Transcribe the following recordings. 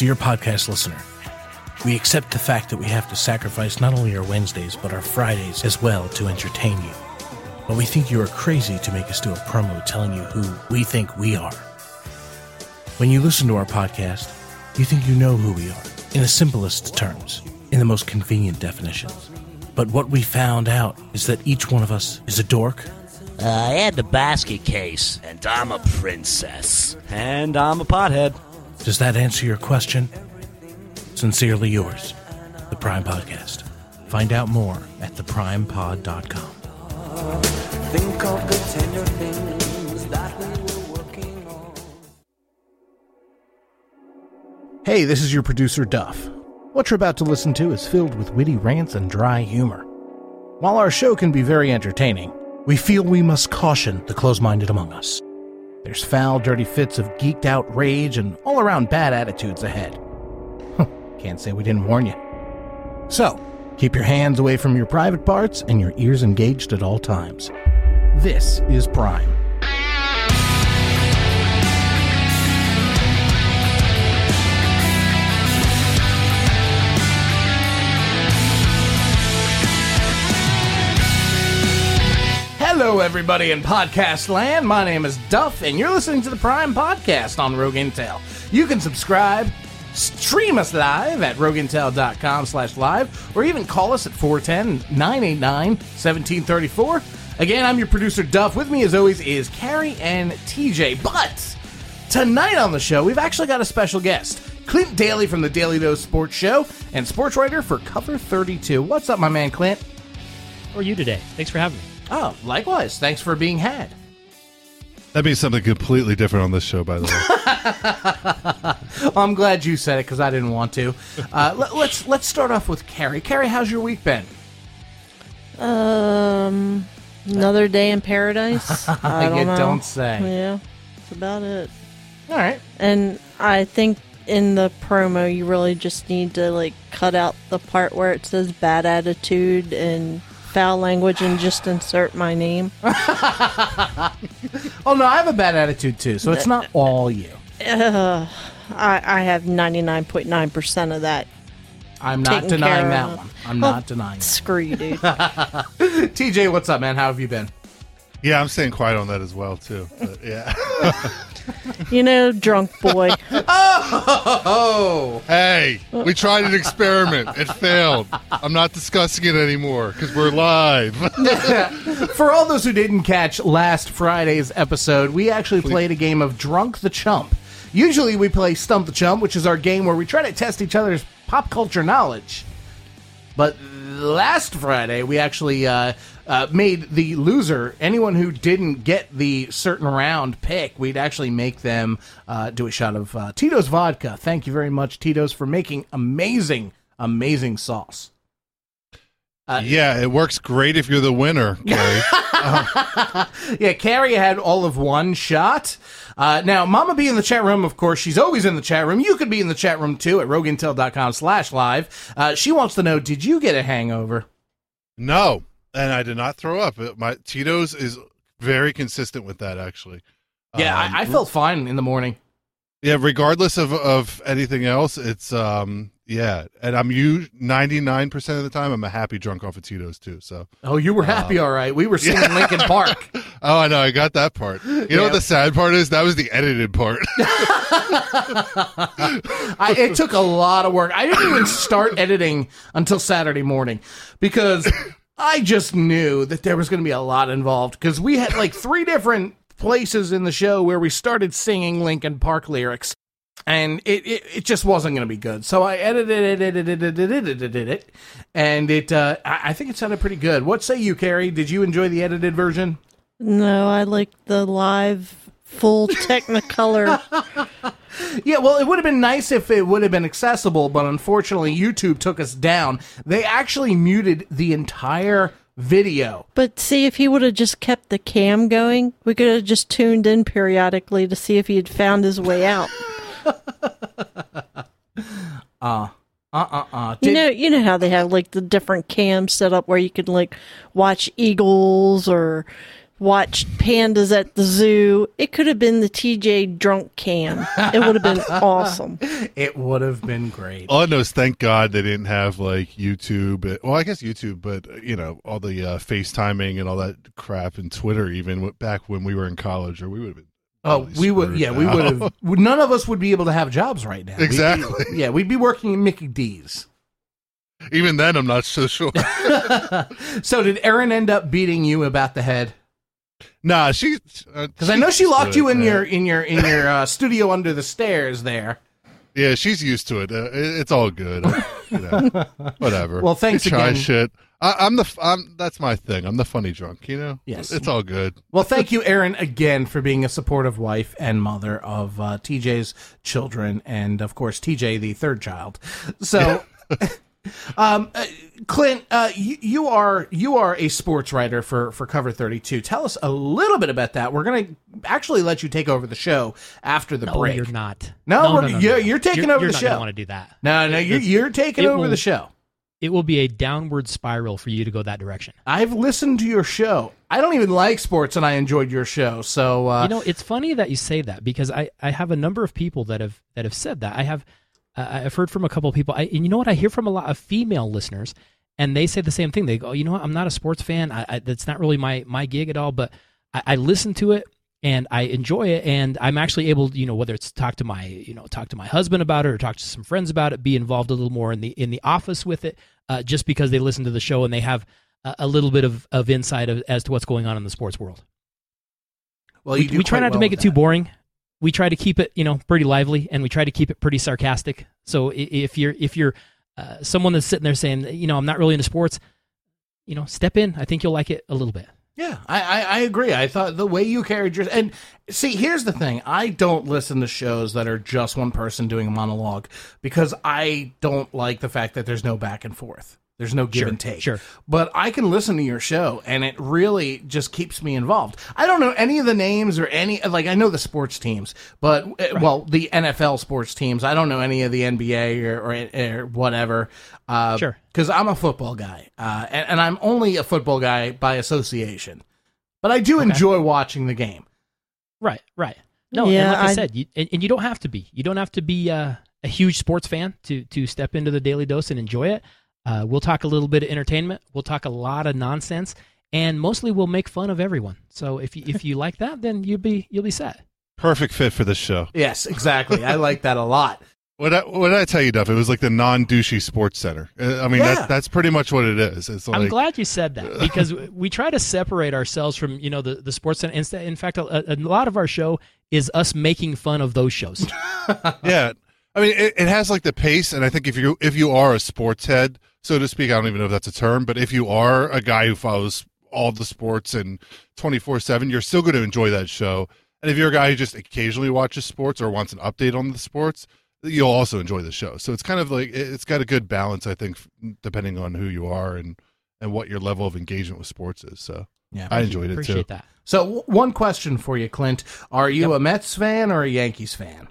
Dear podcast listener, we accept the fact that we have to sacrifice not only our Wednesdays, but our Fridays as well to entertain you. But we think you are crazy to make us do a promo telling you who we think we are. When you listen to our podcast, you think you know who we are, in the simplest terms, in the most convenient definitions. But what we found out is that each one of us is a dork. I had the basket case, and I'm a princess. And I'm a pothead. Does that answer your question? Sincerely yours, The Prime Podcast. Find out more at theprimepod.com. Think of the tender things that we were working on. Hey, this is your producer, Duff. What you're about to listen to is filled with witty rants and dry humor. While our show can be very entertaining, we feel we must caution the close-minded among us. There's foul, dirty fits of geeked-out rage and all-around bad attitudes ahead. Can't say we didn't warn you. So, keep your hands away from your private parts and your ears engaged at all times. This is Prime. Hello, everybody in podcast land. My name is Duff, and you're listening to the Prime Podcast on Rogue Intel. You can subscribe, stream us live at rogueintel.com/live, or even call us at 410-989-1734. Again, I'm your producer, Duff. With me, as always, is Carrie and TJ. But tonight on the show, we've actually got a special guest, Clint Daly from the Daily Dose Sports Show and sports writer for Cover 32. What's up, my man, Clint? How are you today? Thanks for having me. Oh, likewise. Thanks for being had. That means something completely different on this show, by the way. I'm glad you said it because I didn't want to. Let's start off with Carrie. Carrie, how's your week been? Another day in paradise. I don't know. Don't say. Yeah, that's about it. All right. And I think in the promo, you really just need to cut out the part where it says bad attitude and foul language and just insert my name. Oh, no, I have a bad attitude, too, so it's not all you. I have 99.9% of that. I'm not denying that one. I'm not denying that. Screw you, dude. TJ, what's up, man? How have you been? Yeah, I'm staying quiet on that as well, too. But, yeah. Drunk boy. Oh! Hey, we tried an experiment. It failed. I'm not discussing it anymore because we're live. For all those who didn't catch last Friday's episode, we actually played a game of Drunk the Chump. Usually we play Stump the Chump, which is our game where we try to test each other's pop culture knowledge. But last Friday, we actually made the loser, anyone who didn't get the certain round pick, we'd actually make them do a shot of Tito's vodka. Thank you very much, Tito's, for making amazing, amazing sauce. Yeah, it works great if you're the winner, Carrie. Yeah, Carrie had all of one shot. Now, Mama B in the chat room, of course, she's always in the chat room. You could be in the chat room, too, at rogueintel.com/live. She wants to know, did you get a hangover? No, and I did not throw up. My Tito's is very consistent with that, actually. Yeah, I felt fine in the morning. Yeah, regardless of anything else, it's, yeah. And I'm 99% of the time, I'm a happy drunk off of Tito's, too. So. Oh, you were happy, all right. We were singing Linkin Park. Oh, I know. I got that part. You know what the sad part is? That was the edited part. It took a lot of work. I didn't even start editing until Saturday morning because I just knew that there was going to be a lot involved because we had 3 different places in the show where we started singing Linkin Park lyrics, and it just wasn't going to be good. So I edited it, and I think it sounded pretty good. What say you, Carrie? Did you enjoy the edited version? No, I like the live, full Technicolor. Yeah, well, it would have been nice if it would have been accessible, but unfortunately, YouTube took us down. They actually muted the entire video. But see, if he would have just kept the cam going, we could have just tuned in periodically to see if he had found his way out. You know how they have the different cams set up where you could watch eagles or watched pandas at the zoo. It could have been the TJ drunk cam. It would have been awesome. It would have been great. All I know is thank God they didn't have like YouTube. Well, I guess YouTube, but all the FaceTiming and all that crap, and Twitter even back when we were in college, or we would have been. Oh, we would. Yeah, we would have. None of us would be able to have jobs right now. Exactly. We'd be working in Mickey D's. Even then, I'm not so sure. So, did Erin end up beating you about the head? Nah, she because I know she locked you in your studio under the stairs there. Yeah, she's used to it. It's all good. Whatever. Well, thanks try again. Shit. That's my thing. I'm the funny drunk. Yes, it's all good. Well, thank you, Erin, again for being a supportive wife and mother of TJ's children, and of course, TJ, the third child. So. Clint, you are a sports writer for Cover 32. Tell us a little bit about that. We're going to actually let you take over the show after the break. No, you're not. No, you're taking over the show. You're not going to want to do that. No, you're taking over the show. It will be a downward spiral for you to go that direction. I've listened to your show. I don't even like sports, and I enjoyed your show. So it's funny that you say that, because I have a number of people that have said that. I've heard from a couple of people. And you know what? I hear from a lot of female listeners, and they say the same thing. They go, you know what? I'm not a sports fan. That's not really my gig at all, but I listen to it, and I enjoy it, and I'm actually able, whether it's talk to my husband about it, or talk to some friends about it, be involved a little more in the office with it, just because they listen to the show and they have a little bit of insight as to what's going on in the sports world. Well, we try not to make it too boring. We try to keep it, pretty lively, and we try to keep it pretty sarcastic. So if you're someone that's sitting there saying, I'm not really into sports, step in. I think you'll like it a little bit. Yeah, I agree. I thought the way you carried your... And see, here's the thing. I don't listen to shows that are just one person doing a monologue, because I don't like the fact that there's no back and forth. There's no give and take. Sure. But I can listen to your show, and it really just keeps me involved. I don't know any of the names or I know the sports teams, but, the NFL sports teams. I don't know any of the NBA or whatever. Sure. Because I'm a football guy, and I'm only a football guy by association. But I do enjoy watching the game. Right. No, and like I said, you don't have to be. You don't have to be a huge sports fan to step into the Daily Dose and enjoy it. We'll talk a little bit of entertainment. We'll talk a lot of nonsense, and mostly we'll make fun of everyone. So if you like that, then you'll be set. Perfect fit for this show. Yes, exactly. I like that a lot. What did I tell you, Duff? It was like the non-douchey sports center. I mean, that's pretty much what it is. It's like, I'm glad you said that, because we try to separate ourselves from the sports center. In fact, a lot of our show is us making fun of those shows. Yeah, I mean, it has like the pace, and I think if you are a sports head, so to speak, I don't even know if that's a term, but if you are a guy who follows all the sports and 24/7, you're still going to enjoy that show. And if you're a guy who just occasionally watches sports or wants an update on the sports, you'll also enjoy the show. So it's kind of like, it's got a good balance, I think, depending on who you are and what your level of engagement with sports is. So yeah, I enjoyed it appreciate too. That. So one question for you, Clint. Are you a Mets fan or a Yankees fan?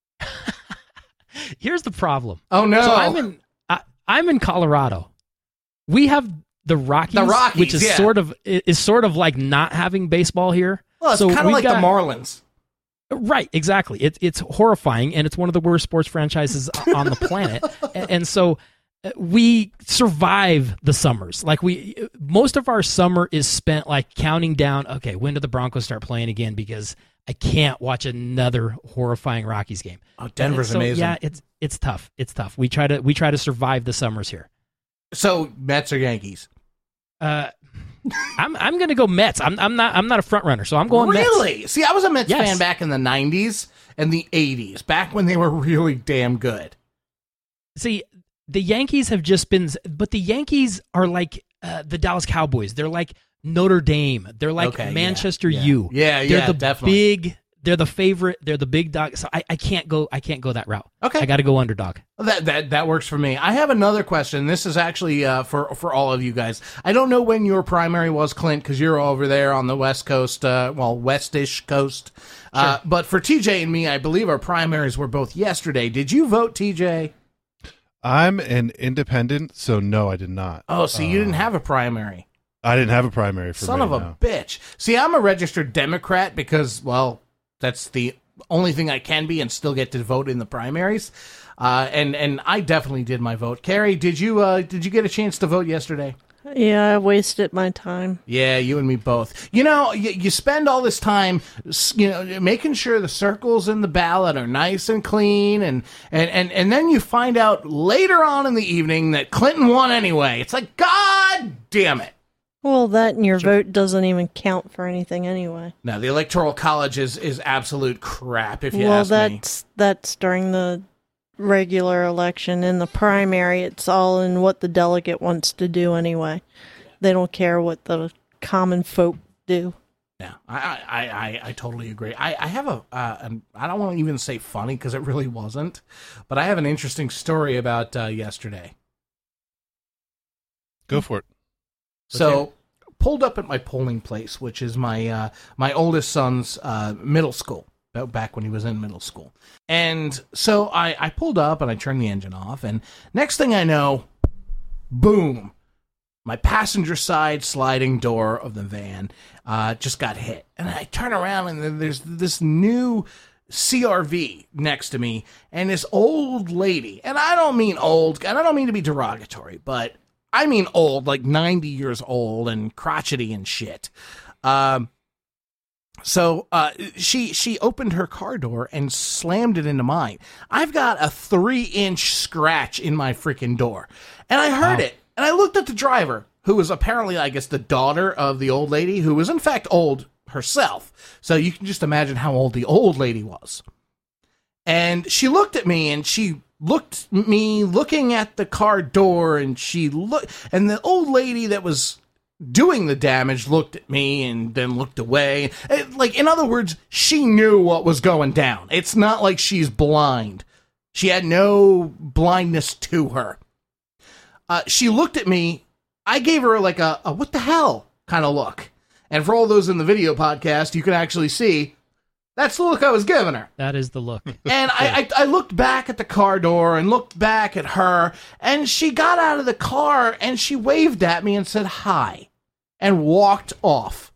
Here's the problem. Oh no. So I'm in Colorado. We have the Rockies, which is sort of like not having baseball here. Well, it's kind of like the Marlins. Right, exactly. It's horrifying, and it's one of the worst sports franchises on the planet. And so we survive the summers. Like most of our summer is spent like counting down, okay, when do the Broncos start playing again? Because I can't watch another horrifying Rockies game. Oh, Denver's amazing. Yeah, it's tough. It's tough. We try to survive the summers here. So Mets or Yankees? I'm going to go Mets. I'm not a front runner, so I'm going Mets. Really? See, I was a Mets fan back in the 90s and the 80s, back when they were really damn good. See, the Yankees have just been, but the Yankees are like the Dallas Cowboys. They're like Notre Dame. They're like Manchester U. They're the definitely. They're the favorite. They're the big dog. So I can't go that route. Okay, I got to go underdog. That works for me. I have another question. This is actually for all of you guys. I don't know when your primary was, Clint, because you're over there on the West Coast, Westish coast. Sure. But for TJ and me, I believe our primaries were both yesterday. Did you vote, TJ? I'm an independent, so no, I did not. Oh, so you didn't have a primary. I didn't have a primary for Son me, of a no. bitch. See, I'm a registered Democrat because, well, that's the only thing I can be and still get to vote in the primaries. And I definitely did my vote. Carrie, did you get a chance to vote yesterday? Yeah, I wasted my time. Yeah, you and me both. You know, you spend all this time, making sure the circles in the ballot are nice and clean, and then you find out later on in the evening that Clinton won anyway. It's like, God damn it. Well, that and your vote doesn't even count for anything anyway. No, the Electoral College is absolute crap, if you ask me. That's during the regular election. In the primary, it's all in what the delegate wants to do anyway. They don't care what the common folk do. Yeah, I totally agree. I have I don't want to even say funny because it really wasn't, but I have an interesting story about yesterday. Go for it. So, pulled up at my polling place, which is my my oldest son's middle school, back when he was in middle school. And so I pulled up and I turned the engine off, and next thing I know, boom, my passenger side sliding door of the van just got hit. And I turn around and then there's this new CRV next to me and this old lady. And I don't mean old, and I don't mean to be derogatory, but I mean old, like 90 years old and crotchety and shit. So she opened her car door and slammed it into mine. I've got a 3-inch scratch in my freaking door. And I heard it. And I looked at the driver, who was apparently, I guess, the daughter of the old lady, who was in fact old herself. So you can just imagine how old the old lady was. And she looked at me and she looked me looking at the car door, and and the old lady that was doing the damage looked at me and then looked away. Like, in other words, she knew what was going down. It's not like she's blind. She had no blindness to her. She looked at me. I gave her like a what the hell kind of look. And for all those in the video podcast, you can actually see that's the look I was giving her. That is the look. And I looked back at the car door and looked back at her, and she got out of the car and she waved at me and said hi and walked off.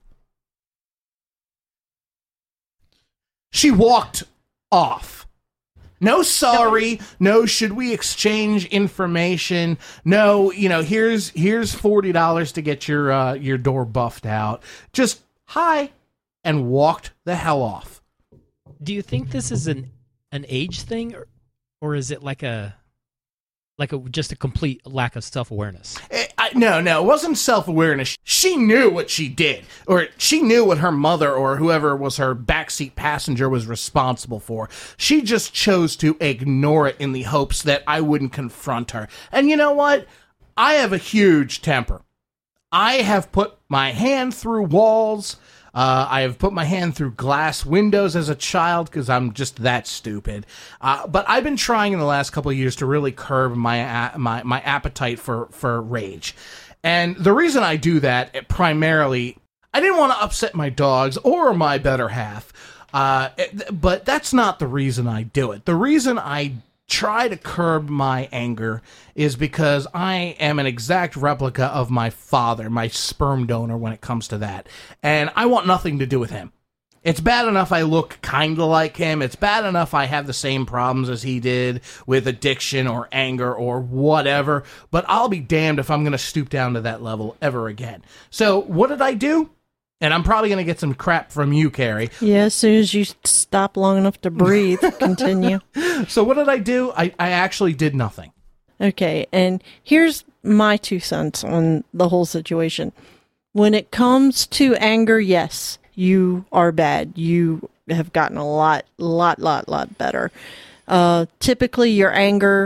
She walked off. No sorry, no should we exchange information, no, here's $40 to get your door buffed out. Just hi and walked the hell off. Do you think this is an age thing, or is it like a just a complete lack of self-awareness? No, it wasn't self-awareness. She knew what she did, or she knew what her mother or whoever was her backseat passenger was responsible for. She just chose to ignore it in the hopes that I wouldn't confront her. And you know what? I have a huge temper. I have put my hand through walls. I have put my hand through glass windows as a child because I'm just that stupid. But I've been trying in the last couple of years to really curb my appetite for rage. And the reason I do that, primarily, I didn't want to upset my dogs or my better half. But that's not the reason I do it. The reason I try to curb my anger is because I am an exact replica of my father, my sperm donor, when it comes to that. And I want nothing to do with him. It's bad enough I look kind of like him. It's bad enough I have the same problems as he did with addiction or anger or whatever. But I'll be damned if I'm going to stoop down to that level ever again. So what did I do? And I'm probably going to get some crap from you, Carrie. Yeah, as soon as you stop long enough to breathe, continue. So what did I do? I actually did nothing. Okay, and here's my 2 cents on the whole situation. When it comes to anger, yes, you are bad. You have gotten a lot better. Typically, your anger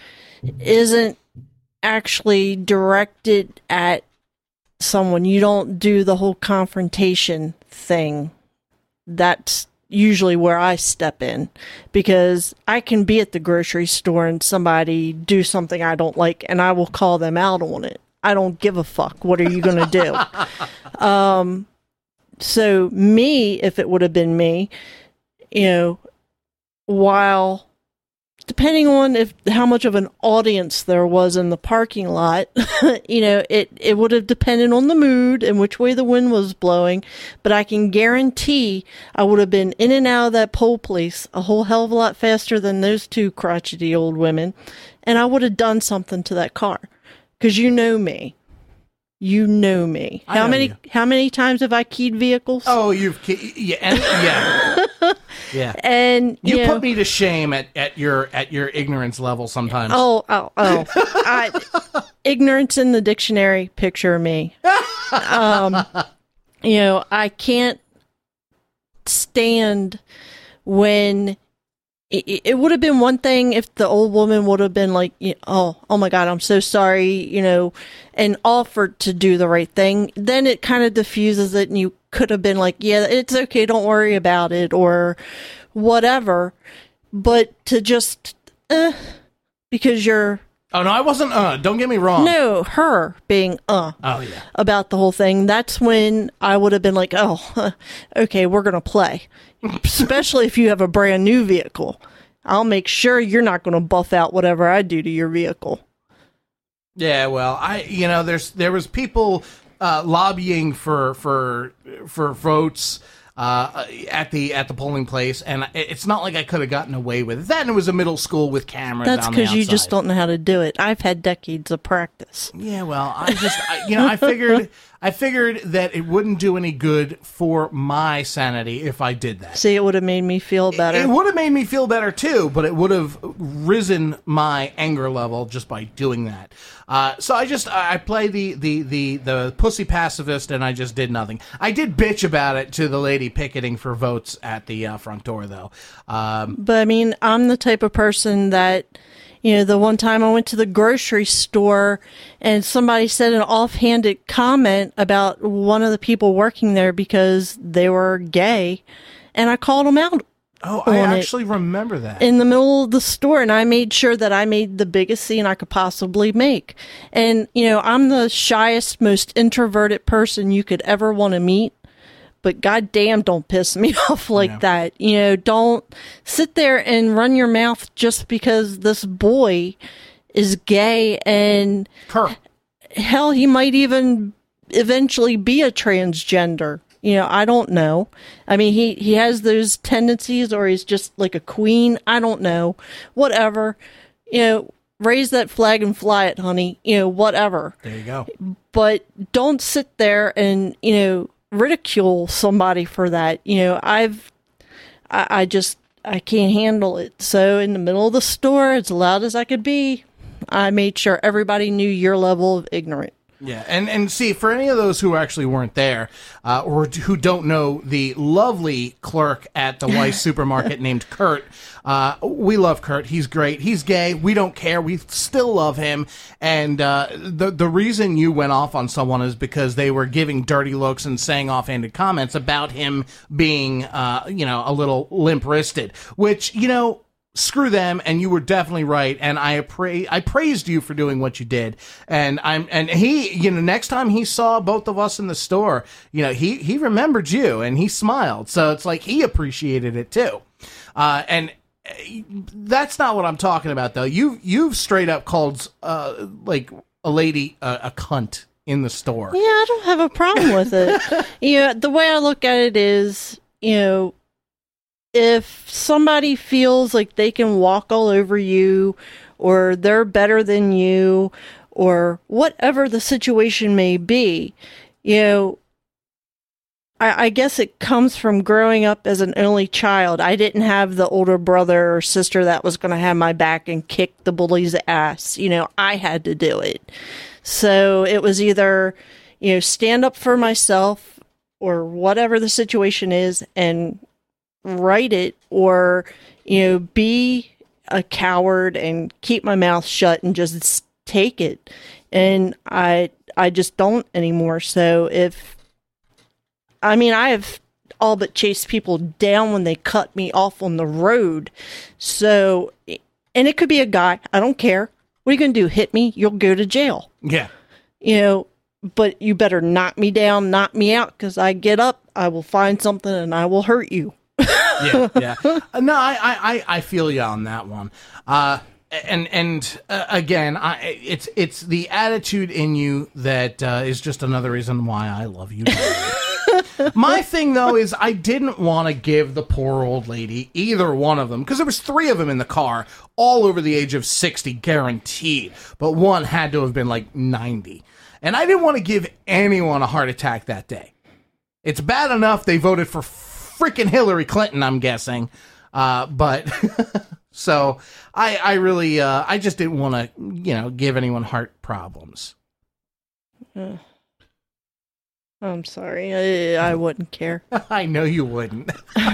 isn't actually directed at someone. You don't do the whole confrontation thing. That's usually where I step in, because I can be at the grocery store and somebody do something I don't like and I will call them out on it. I don't give a fuck. What are you going to do? So me, if it would have been me, while depending on how much of an audience there was in the parking lot, it would have depended on the mood and which way the wind was blowing. But I can guarantee I would have been in and out of that pole place a whole hell of a lot faster than those two crotchety old women. And I would have done something to that car. Because you know me. You know me. How many times have I keyed vehicles? Oh, yeah. And you put me to shame at your ignorance level sometimes. Ignorance in the dictionary. Picture me. I can't stand when it would have been one thing if the old woman would have been like, oh my God, I'm so sorry, and offered to do the right thing. Then it kind of diffuses it, and you could have been like, yeah, it's okay, don't worry about it, or whatever. But to just, because you're... Oh, no, I wasn't, don't get me wrong. No, her being, Oh, yeah. about the whole thing. That's when I would have been like, oh, okay, we're going to play. Especially if you have a brand new vehicle. I'll make sure you're not going to buff out whatever I do to your vehicle. Yeah, well, there was people lobbying for votes at the polling place, and it's not like I could have gotten away with it. That, and it was a middle school with cameras. That's because you just don't know how to do it. I've had decades of practice. Yeah, well, I figured that it wouldn't do any good for my sanity if I did that. See, it would have made me feel better. It would have made me feel better too, but it would have risen my anger level just by doing that. So I play the pussy pacifist, and I just did nothing. I did bitch about it to the lady picketing for votes at the front door, though. But I mean, I'm the type of person that, the one time I went to the grocery store and somebody said an offhanded comment about one of the people working there because they were gay, and I called them out. Oh, I actually remember that. In the middle of the store, and I made sure that I made the biggest scene I could possibly make. And, I'm the shyest, most introverted person you could ever want to meet. But goddamn, don't piss me off like that. Don't sit there and run your mouth just because this boy is gay, and hell, he might even eventually be a transgender. I don't know. I mean, he has those tendencies, or he's just like a queen. I don't know. Whatever. Raise that flag and fly it, honey. Whatever. There you go. But don't sit there and, ridicule somebody for that. I can't handle it. So in the middle of the store, as loud as I could be, I made sure everybody knew your level of ignorant. Yeah, and see, for any of those who actually weren't there, or who don't know the lovely clerk at the Weiss supermarket named Kurt, we love Kurt. He's great. He's gay. We don't care. We still love him. And the reason you went off on someone is because they were giving dirty looks and saying offhanded comments about him being, a little limp-wristed, which, screw them, and you were definitely right, and I praised you for doing what you did, and he, next time he saw both of us in the store, he remembered you, and he smiled, so it's like he appreciated it too, and that's not what I'm talking about, though. You've straight up called like a lady a cunt in the store. Yeah, I don't have a problem with it. The way I look at it is, if somebody feels like they can walk all over you, or they're better than you, or whatever the situation may be, I guess it comes from growing up as an only child. I didn't have the older brother or sister that was going to have my back and kick the bully's ass. I had to do it. So it was either, stand up for myself, or whatever the situation is, and write it, or be a coward and keep my mouth shut and just take it. And I just don't anymore. So I have all but chased people down when they cut me off on the road. So, and it could be a guy, I don't care. What are you gonna do, hit me? You'll go to jail. Yeah. But you better knock me down, knock me out, because I get up, I will find something and I will hurt you. Yeah. No, I feel you on that one. And again, it's the attitude in you that is just another reason why I love you. My thing, though, is I didn't want to give the poor old lady either one of them, because there was 3 of them in the car, all over the age of 60, guaranteed. But one had to have been like 90. And I didn't want to give anyone a heart attack that day. It's bad enough they voted for freaking Hillary Clinton, I'm guessing. But so I really, I just didn't want to, give anyone heart problems. I'm sorry. I wouldn't care. I know you wouldn't.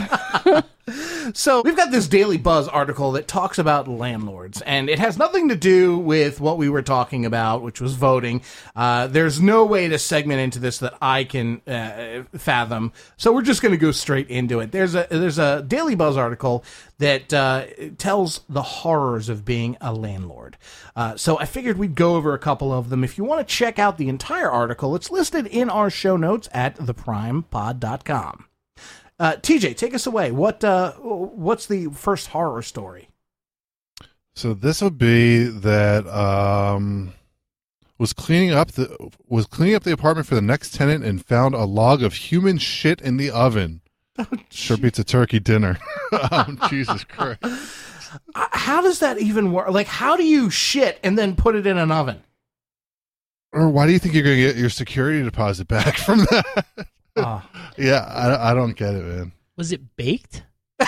So we've got this Daily Buzz article that talks about landlords, and it has nothing to do with what we were talking about, which was voting. There's no way to segment into this that I can fathom, so we're just going to go straight into it. There's a Daily Buzz article that tells the horrors of being a landlord. So I figured we'd go over a couple of them. If you want to check out the entire article, it's listed in our show notes at theprimepod.com. TJ, take us away. What's the first horror story? So this would be that was cleaning up the apartment for the next tenant and found a log of human shit in the oven. Sure beats a turkey dinner. Jesus Christ. How does that even work? Like, how do you shit and then put it in an oven? Or why do you think you're going to get your security deposit back from that? Yeah, I don't get it, man. Was it baked?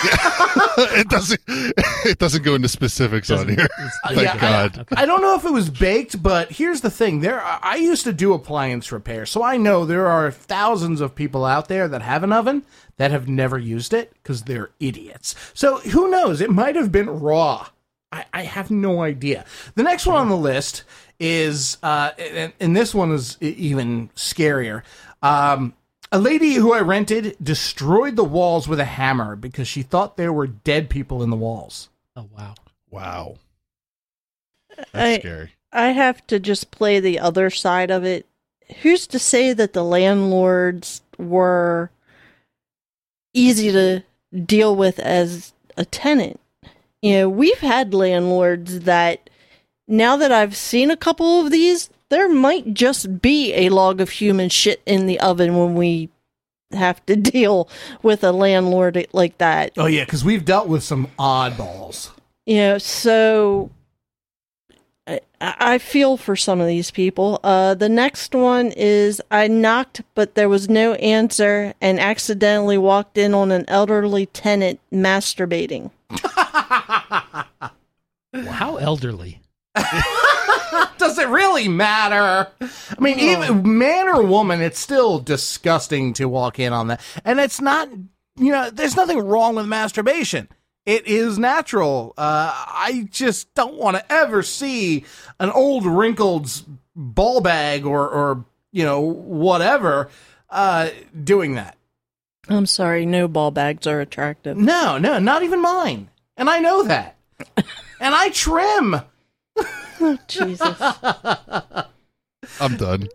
It doesn't go into specifics on here. Thank God. I don't know if it was baked, but here's the thing. I used to do appliance repair, so I know there are thousands of people out there that have an oven that have never used it because they're idiots. So who knows? It might have been raw. I have no idea. The next one on the list is, and this one is even scarier. A lady who I rented destroyed the walls with a hammer because she thought there were dead people in the walls. Oh, wow. Wow. That's scary. I have to just play the other side of it. Who's to say that the landlords were easy to deal with as a tenant? We've had landlords that, now that I've seen a couple of these, there might just be a log of human shit in the oven when we have to deal with a landlord like that. Oh, yeah, because we've dealt with some oddballs. So I feel for some of these people. The next one is, I knocked, but there was no answer, and accidentally walked in on an elderly tenant masturbating. How elderly? Does it really matter? I mean, even man or woman, it's still disgusting to walk in on that. And it's not, there's nothing wrong with masturbation. It is natural. I just don't want to ever see an old wrinkled ball bag or whatever, doing that. I'm sorry, no ball bags are attractive. No, not even mine. And I know that. And I trim. Oh, Jesus. I'm done.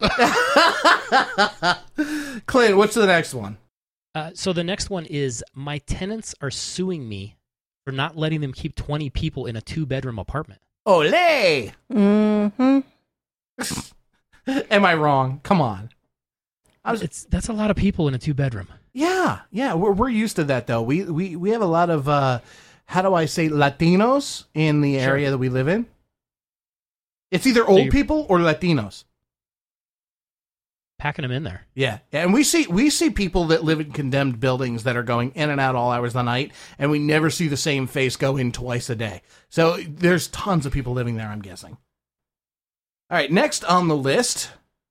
Clint, what's the next one? So the next one is, my tenants are suing me for not letting them keep 20 people in a 2-bedroom apartment. Olé! Mm-hmm. Am I wrong? Come on. That's a lot of people in a 2-bedroom. Yeah. We're used to that, though. We have a lot of, how do I say, Latinos in the area that we live in. It's either old people or Latinos. Packing them in there. Yeah, and we see people that live in condemned buildings that are going in and out all hours of the night, and we never see the same face go in twice a day. So there's tons of people living there, I'm guessing. All right, next on the list,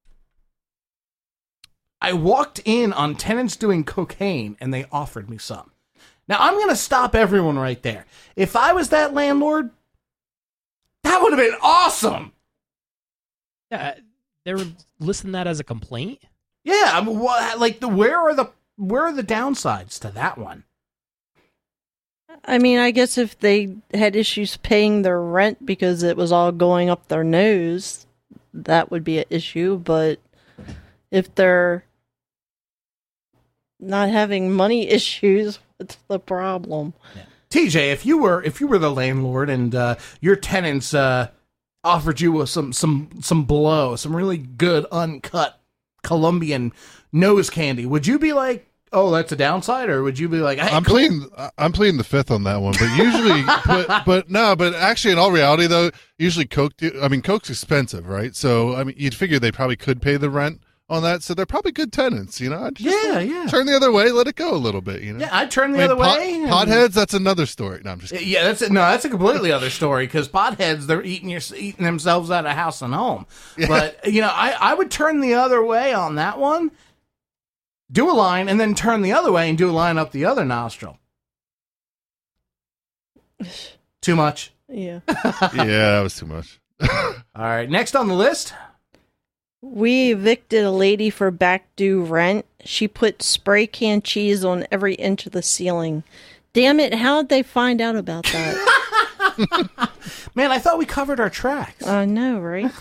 I walked in on tenants doing cocaine, and they offered me some. Now, I'm going to stop everyone right there. If I was that landlord, that would have been awesome. Yeah, they were listing that as a complaint. Yeah, I mean, where are the downsides to that one? I mean, I guess if they had issues paying their rent because it was all going up their nose, that would be an issue. But if they're not having money issues, That's the problem. TJ, if you were the landlord and your tenants offered you with some blow, some really good uncut Colombian nose candy, would you be like, oh, that's a downside, or would you be like, hey, I'm pleading the fifth on that one, but usually, but actually, in all reality, though, usually Coke's expensive, right? So, I mean, you'd figure they probably could pay the rent on that, so they're probably good tenants, you know? I'd just turn the other way, let it go a little bit, you know? Yeah, I'd turn the other way. Potheads, that's another story. No, I'm just kidding. Yeah, that's a completely other story, because potheads, they're eating themselves out of house and home. Yeah. But, I would turn the other way on that one. Do a line, and then turn the other way and do a line up the other nostril. Too much? Yeah. Yeah, that was too much. All right, next on the list. We evicted a lady for back due rent. She put spray can cheese on every inch of the ceiling. Damn it, how'd they find out about that? Man, I thought we covered our tracks. I know, right?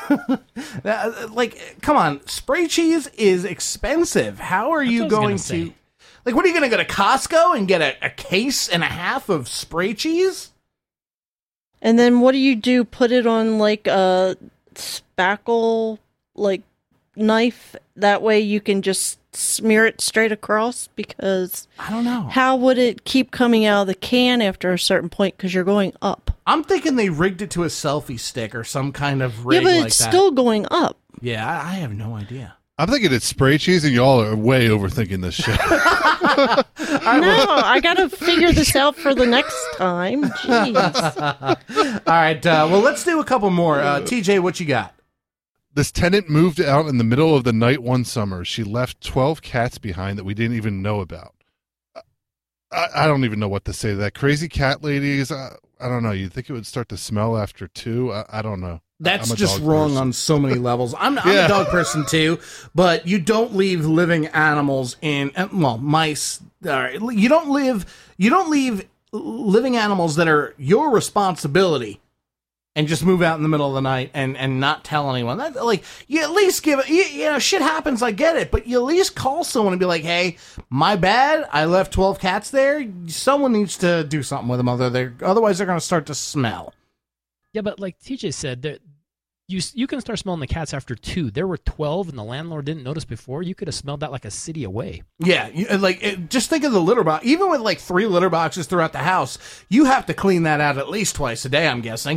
Come on. Spray cheese is expensive. How are you going to... Like, what are you going to go to Costco and get a case and a half of spray cheese? And then what do? Put it on, like, a spackle, like, knife? That way you can just smear it straight across? Because... I don't know. How would it keep coming out of the can after a certain point? Because you're going up. I'm thinking they rigged it to a selfie stick or some kind of rig like that. Yeah, but it's still going up. Yeah, I have no idea. I'm thinking it's spray cheese, and y'all are way overthinking this shit. No, I gotta figure this out for the next time. Jeez. All right, well, let's do a couple more. TJ, what you got? This tenant moved out in the middle of the night one summer. She left 12 cats behind that we didn't even know about. I don't even know what to say to that. Crazy cat ladies, I don't know. You'd think it would start to smell after 2. I don't know. That's just wrong on so many levels. I'm a dog person too, but you don't leave living animals in, mice. You don't leave living animals that are your responsibility and just move out in the middle of the night and not tell anyone. You at least give it, shit happens, I get it, but you at least call someone and be like, hey, my bad, I left 12 cats there. Someone needs to do something with them, otherwise they're going to start to smell. Yeah, but like TJ said, you can start smelling the cats after 2. There were 12 and the landlord didn't notice before. You could have smelled that like a city away. Yeah, just think of the litter box. Even with like 3 litter boxes throughout the house, you have to clean that out at least twice a day, I'm guessing.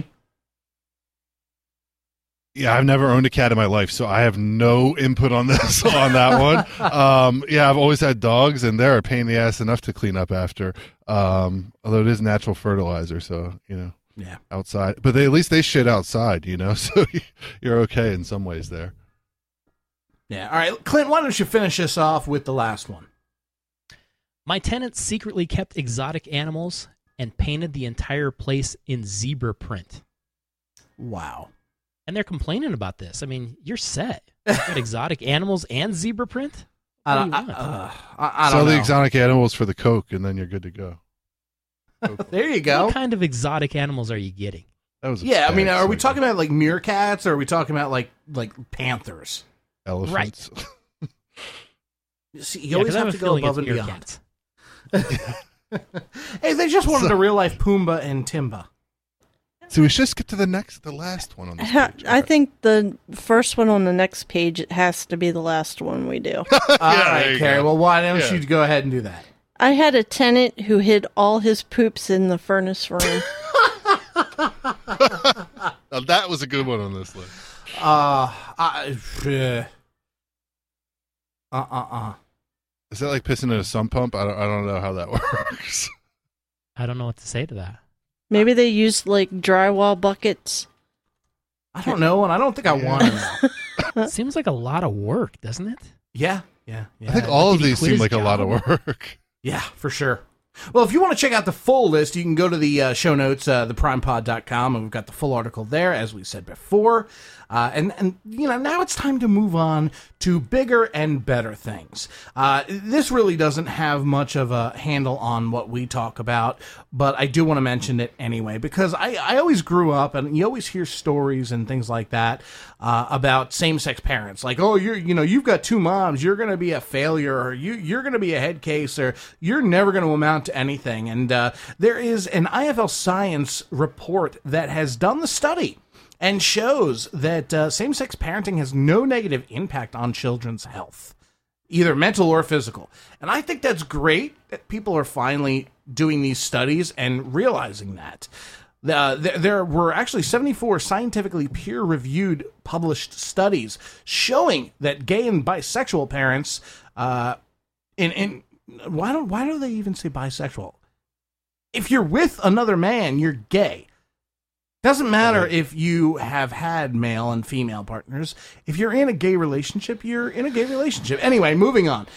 Yeah, I've never owned a cat in my life, so I have no input on this on that one. I've always had dogs, and they're a pain in the ass enough to clean up after. Although it is natural fertilizer, so yeah, outside. But at least they shit outside, so you're okay in some ways there. Yeah. All right, Clint, why don't you finish us off with the last one? My tenants secretly kept exotic animals and painted the entire place in zebra print. Wow. And they're complaining about this. I mean, you're set. You got exotic animals and zebra print? I don't know. Sell the exotic animals for the Coke, and then you're good to go. There you go. What kind of exotic animals are you getting? That was I mean, are we talking about like meerkats, or are we talking about like panthers? Elephants. Right. See, you always have to go above and beyond. Hey, they just wanted a real life Pumbaa and Timba. So we should just get to the last one on this page. I think the first one on the next page has to be the last one we do. All right, Carrie. Well, why don't you go ahead and do that? I had a tenant who hid all his poops in the furnace room. Now that was a good one on this list. Is that like pissing in a sump pump? I don't know how that works. I don't know what to say to that. Maybe they used like drywall buckets. I don't know, and I don't think I want to know. It seems like a lot of work, doesn't it? Yeah. I think all of these seem like a lot of work. Yeah, for sure. Well, if you want to check out the full list, you can go to the show notes, theprimepod.com, and we've got the full article there, as we said before. And now it's time to move on to bigger and better things. This really doesn't have much of a handle on what we talk about, but I do want to mention it anyway, because I always grew up, and you always hear stories and things like that about same-sex parents. Like, oh, you've got two moms, you're going to be a failure, or you're going to be a head case, or you're never going to amount to anything. And there is an IFL Science report that has done the study and shows that same-sex parenting has no negative impact on children's health, either mental or physical. And I think that's great that people are finally doing these studies and realizing that. There were actually 74 scientifically peer-reviewed published studies showing that gay and bisexual parents, why do they even say bisexual? If you're with another man, you're gay. Doesn't matter if you have had male and female partners. If you're in a gay relationship, you're in a gay relationship. Anyway, moving on.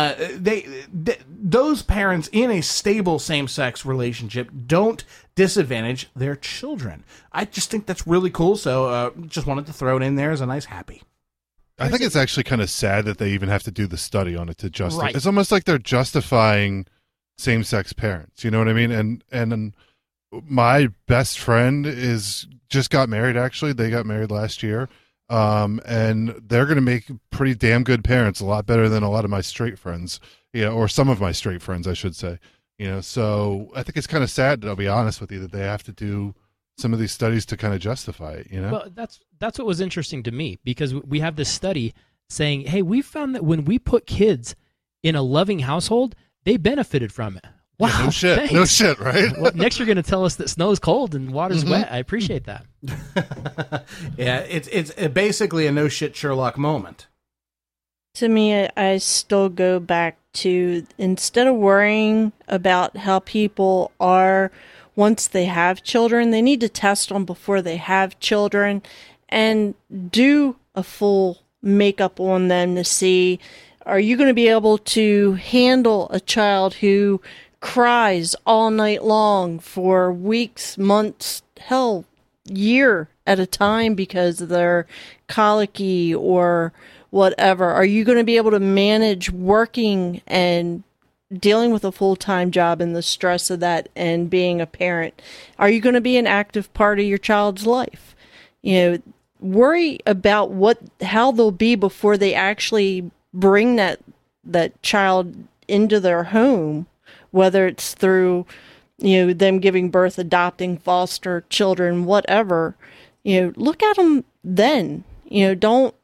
Those parents in a stable same-sex relationship don't disadvantage their children. I just think that's really cool, so just wanted to throw it in there as a nice happy. I think it's actually kind of sad that they even have to do the study on it to justify. Right. It's almost like they're justifying same-sex parents. You know what I mean? And my best friend just got married. Actually, they got married last year, and they're going to make pretty damn good parents. A lot better than a lot of my straight friends, or some of my straight friends, I should say. So I think it's kind of sad. I'll be honest with you, that they have to do some of these studies to kind of justify it. Well, that's what was interesting to me, because we have this study saying, hey, we found that when we put kids in a loving household, they benefited from it. Wow, yeah, no shit. Thanks. No shit, right? Well, next you're going to tell us that snow's cold and water's wet. I appreciate that. Yeah, it's basically a no shit Sherlock moment. To me, I still go back to, instead of worrying about how people are once they have children, they need to test them before they have children and do a full makeup on them to see, are you going to be able to handle a child who cries all night long for weeks, months, hell, year at a time because they're colicky or whatever? Are you going to be able to manage working and dealing with a full-time job and the stress of that and being a parent? Are you going to be an active part of your child's life? Worry about how they'll be before they actually bring that child into their home, whether it's through, them giving birth, adopting, foster children, whatever. Look at them then. Don't,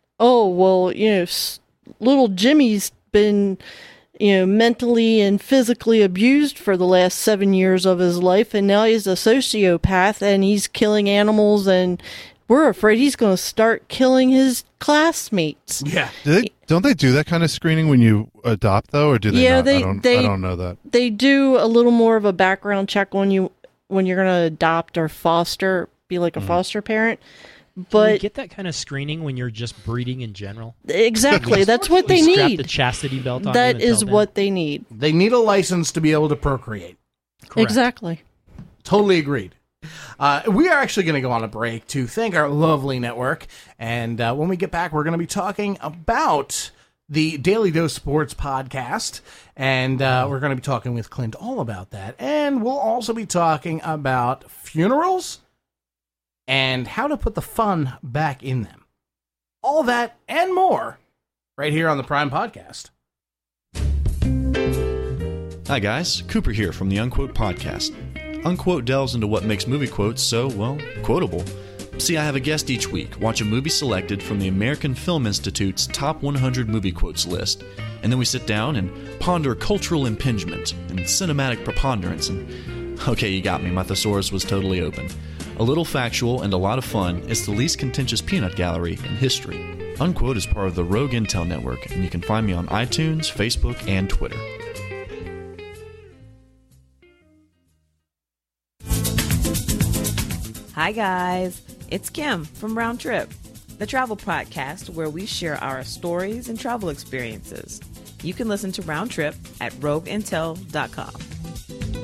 little Jimmy's been, mentally and physically abused for the last 7 years of his life, and now he's a sociopath and he's killing animals, and we're afraid he's going to start killing his classmates. Yeah. Don't they do that kind of screening when you adopt, though, or do they not? I don't know that. They do a little more of a background check when you're going to adopt or foster, be like a foster parent. But Can you get that kind of screening when you're just breeding in general? Exactly. That's what they Strap need. the chastity belt on. That is what they need. They need a license to be able to procreate. Correct. Exactly. Totally agreed. We are actually going to go on a break to thank our lovely network. And when we get back, we're going to be talking about the Daily Dose Sports podcast. And we're going to be talking with Clint all about that. And we'll also be talking about funerals and how to put the fun back in them. All that and more right here on the Prime Podcast. Hi guys, Cooper here from the Unquote Podcast. Unquote delves into what makes movie quotes so, well, quotable. See, I have a guest each week, watch a movie selected from the American Film Institute's top 100 movie quotes list, and then we sit down and ponder cultural impingement and cinematic preponderance, and okay, you got me, my thesaurus was totally open. A little factual and a lot of fun, it's the least contentious peanut gallery in history. Unquote is part of the Rogue Intel Network, and you can find me on iTunes, Facebook, and Twitter. Hi guys, it's Kim from Round Trip, the travel podcast where we share our stories and travel experiences. You can listen to Round Trip at rogueintel.com.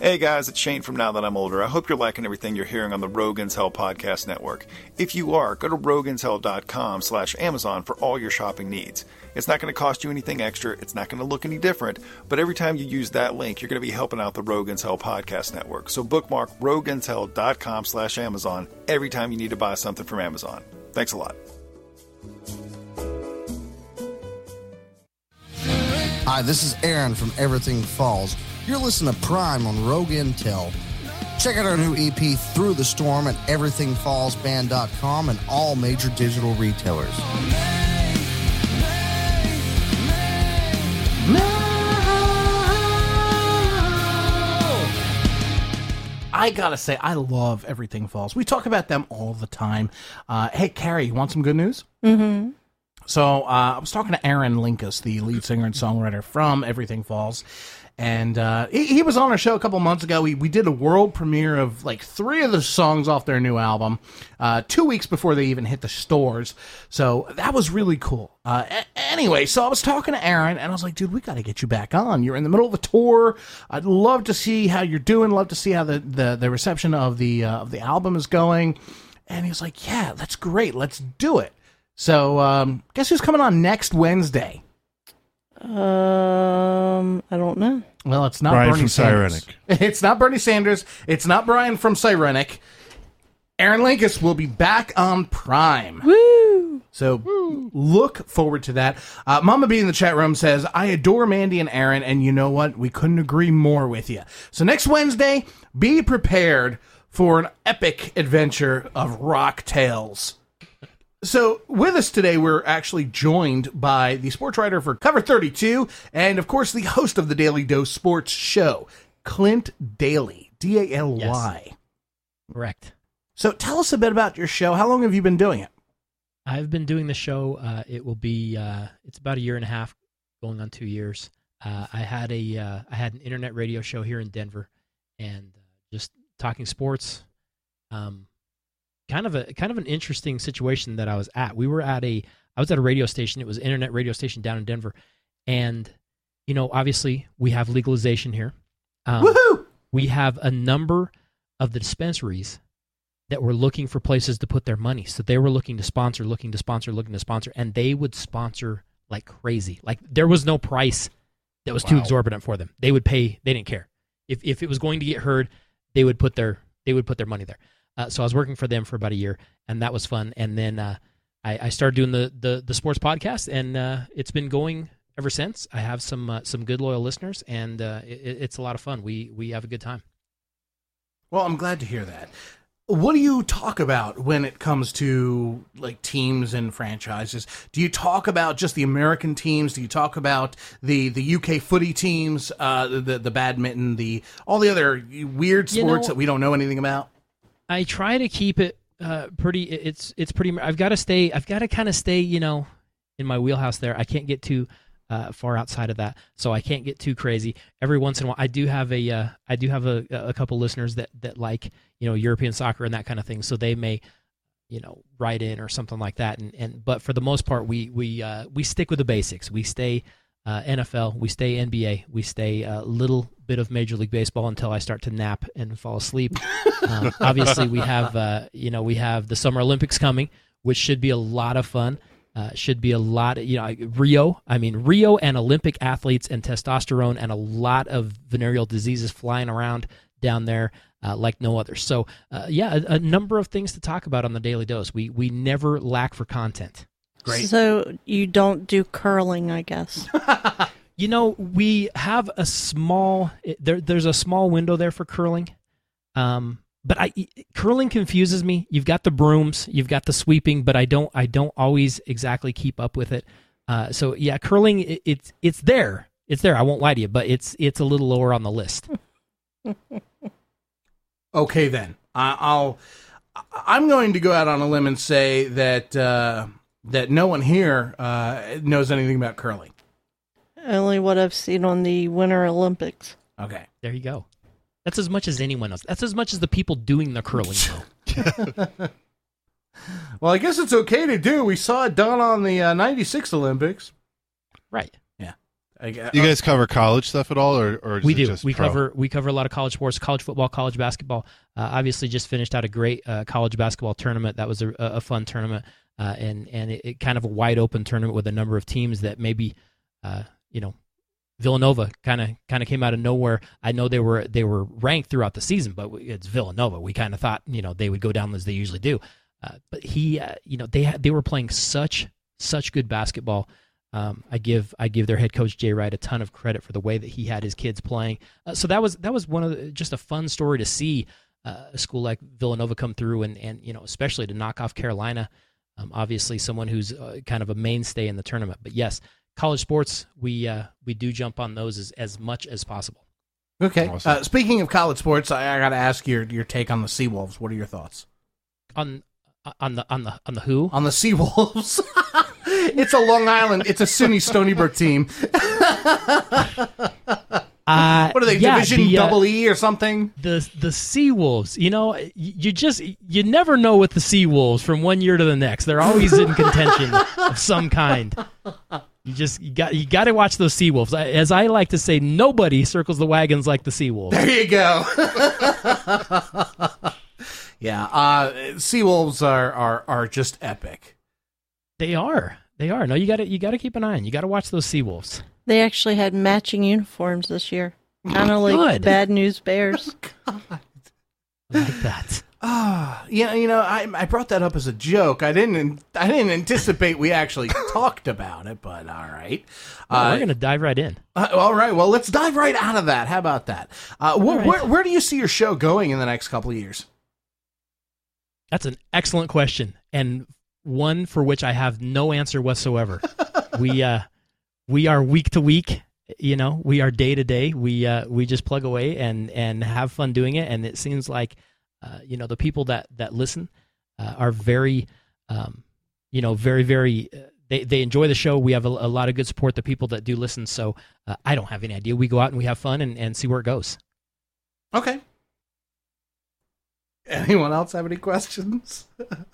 Hey guys, it's Shane from Now That I'm Older. I hope you're liking everything you're hearing on the Rogan's Hell Podcast Network. If you are, go to roganshell.com/Amazon for all your shopping needs. It's not going to cost you anything extra, it's not going to look any different, but every time you use that link, you're going to be helping out the Rogan's Hell Podcast Network. So bookmark roganshell.com/Amazon every time you need to buy something from Amazon. Thanks a lot. Hi, this is Aaron from Everything Falls. You're listening to Prime on Rogue Intel. Check out our new EP, Through the Storm, at everythingfallsband.com and all major digital retailers. I gotta say, I love Everything Falls. We talk about them all the time. Hey, Carrie, you want some good news? Mm-hmm. So I was talking to Aaron Linkus, the lead singer and songwriter from Everything Falls, and he was on our show a couple months ago. We did a world premiere of like 3 of the songs off their new album 2 weeks before they even hit the stores. So that was really cool. Anyway, so I was talking to Aaron, and I was like, dude, we got to get you back on. You're in the middle of a tour. I'd love to see how you're doing, love to see how the reception of the album is going. And he was like, yeah, that's great. Let's do it. So, guess who's coming on next Wednesday? I don't know. Well, it's not Brian Bernie from Sanders. Cyrenic. It's not Bernie Sanders. It's not Brian from Cyrenic. Aaron Linkus will be back on Prime. Woo! So look forward to that. Mama B in the chat room says, I adore Mandy and Aaron, and you know what? We couldn't agree more with you. So next Wednesday, be prepared for an epic adventure of rock tales. So with us today, we're actually joined by the sports writer for Cover 32 and, of course, the host of the Daily Dose Sports Show, Clint Daly, Daly. Yes. Correct. So tell us a bit about your show. How long have you been doing it? I've been doing the show. It will be it's about 1.5 years, going on 2 years. I had an internet radio show here in Denver, and just talking sports. Kind of an interesting situation that I was at. I was at a radio station. It was an internet radio station down in Denver, and obviously we have legalization here. Woohoo! We have a number of the dispensaries that were looking for places to put their money. So they were looking to sponsor, and they would sponsor like crazy. Like there was no price that was too exorbitant for them. They would pay. They didn't care if it was going to get heard. They would put their money there. So I was working for them for about 1 year, and that was fun. And then I started doing the sports podcast, and it's been going ever since. I have some good loyal listeners, and it's a lot of fun. We have a good time. Well, I'm glad to hear that. What do you talk about when it comes to like teams and franchises? Do you talk about just the American teams? Do you talk about the UK footy teams, the badminton, all the other weird sports that we don't know anything about? I try to keep it pretty. It's pretty. I've got to kind of stay, in my wheelhouse there. I can't get too far outside of that, so I can't get too crazy. Every once in a while, I do have a couple listeners that like European soccer and that kind of thing. So they may write in or something like that. But for the most part, we stick with the basics. We stay NFL, we stay NBA, we stay a little bit of Major League Baseball until I start to nap and fall asleep. Obviously, we have the Summer Olympics coming, which should be a lot of fun. Should be a lot of, Rio and Olympic athletes and testosterone and a lot of venereal diseases flying around down there like no other. So, a number of things to talk about on the Daily Dose. We never lack for content. Great. So you don't do curling, I guess. We have a small, there's a small window there for curling. But curling confuses me. You've got the brooms, you've got the sweeping, but I don't always exactly keep up with it. So yeah, curling, it's there. It's there. I won't lie to you, but it's a little lower on the list. Okay, then I'm going to go out on a limb and say that no one here knows anything about curling. Only what I've seen on the Winter Olympics. Okay, there you go. That's as much as anyone knows. That's as much as the people doing the curling know. Well, I guess it's okay to do. We saw it done on the 96 Olympics. Right. Yeah. You guys cover college stuff at all, or is we it do. Just we pro? cover a lot of college sports, college football, college basketball. Obviously, just finished out a great college basketball tournament. That was a fun tournament, and it kind of a wide open tournament with a number of teams that maybe, Villanova kind of came out of nowhere. I know they were ranked throughout the season, but it's Villanova. We kind of thought they would go down as they usually do, but they were playing such good basketball. I give their head coach Jay Wright a ton of credit for the way that he had his kids playing. So that was one of just a fun story to see a school like Villanova come through and especially to knock off Carolina. Obviously, someone who's kind of a mainstay in the tournament. But yes, college sports we do jump on those as much as possible. Okay. Awesome. Speaking of college sports, I got to ask your take on the Seawolves. What are your thoughts on the who? On the Seawolves. It's a Long Island. It's a SUNY Stony Brook team. What are they? Division Double E or something? The Seawolves. You never know with the Seawolves from one year to the next. They're always in contention of some kind. You got to watch those Seawolves. As I like to say, nobody circles the wagons like the Seawolves. There you go. Yeah, Seawolves are just epic. They are. No, you got to keep an eye on. You got to watch those Seawolves. They actually had matching uniforms this year, kind of like Good. Bad News Bears. Oh, God. I like that. I brought that up as a joke. I didn't anticipate we actually talked about it, but all right. We're going to dive right in. All right. Well, let's dive right out of that. How about that? Where do you see your show going in the next couple of years? That's an excellent question, and one for which I have no answer whatsoever. We are week to week. We are day to day. We just plug away and have fun doing it. And it seems like the people that listen are very very very they enjoy the show. We have a lot of good support. The people that do listen. So I don't have any idea. We go out and we have fun and see where it goes. Okay. Anyone else have any questions?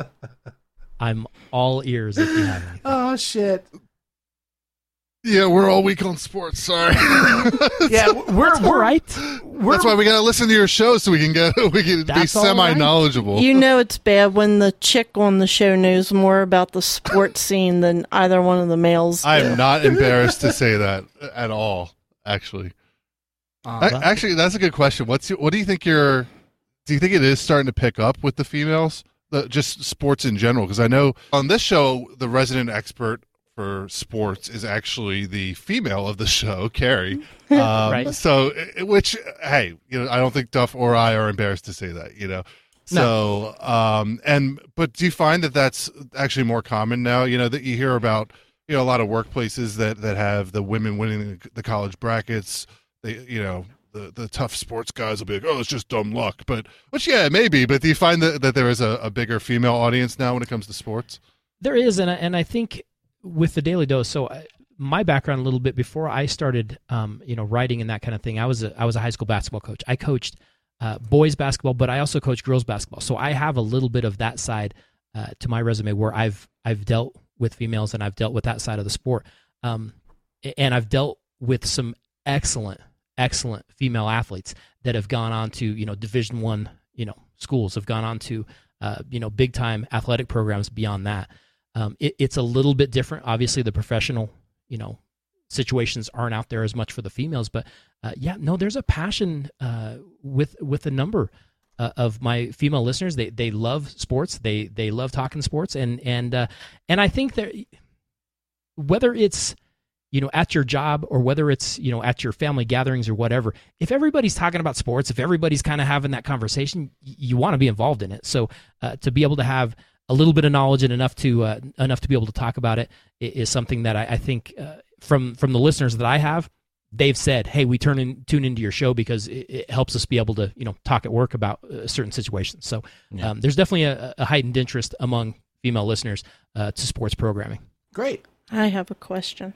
I'm all ears if you have anything. Oh shit. Yeah, we're all weak on sports. Sorry. Yeah, we're all right. That's why we gotta listen to your show so we can be semi-knowledgeable. It's bad when the chick on the show knows more about the sports scene than either one of the males do. I am not embarrassed to say that at all. Actually, actually, that's a good question. What do you think? Do you think it is starting to pick up with the females? Just sports in general, because I know on this show the resident expert for sports is actually the female of the show, Carrie. Right. So, which, hey, I don't think Duff or I are embarrassed to say that, So, but do you find that that's actually more common now? That you hear about, a lot of workplaces that have the women winning the college brackets. The tough sports guys will be like, oh, it's just dumb luck. Which, yeah, maybe. But do you find that there is a bigger female audience now when it comes to sports? There is, and I think with the Daily Dose, so my background a little bit before I started, writing and that kind of thing, I was a high school basketball coach. I coached boys basketball, but I also coached girls basketball. So I have a little bit of that side to my resume where I've dealt with females and I've dealt with that side of the sport. And I've dealt with some excellent female athletes that have gone on to, Division I, schools, have gone on to, big time athletic programs beyond that. It's a little bit different. Obviously, the professional, situations aren't out there as much for the females, but there's a passion with a number of my female listeners. They love sports. They love talking sports, and I think that whether it's at your job or whether it's at your family gatherings or whatever, if everybody's talking about sports, if everybody's kind of having that conversation, you want to be involved in it. So to be able to have a little bit of knowledge and enough to be able to talk about it is something that I think from the listeners that I have, they've said, hey, we tune into your show because it helps us be able to talk at work about certain situations. So there's definitely a heightened interest among female listeners to sports programming. Great. I have a question.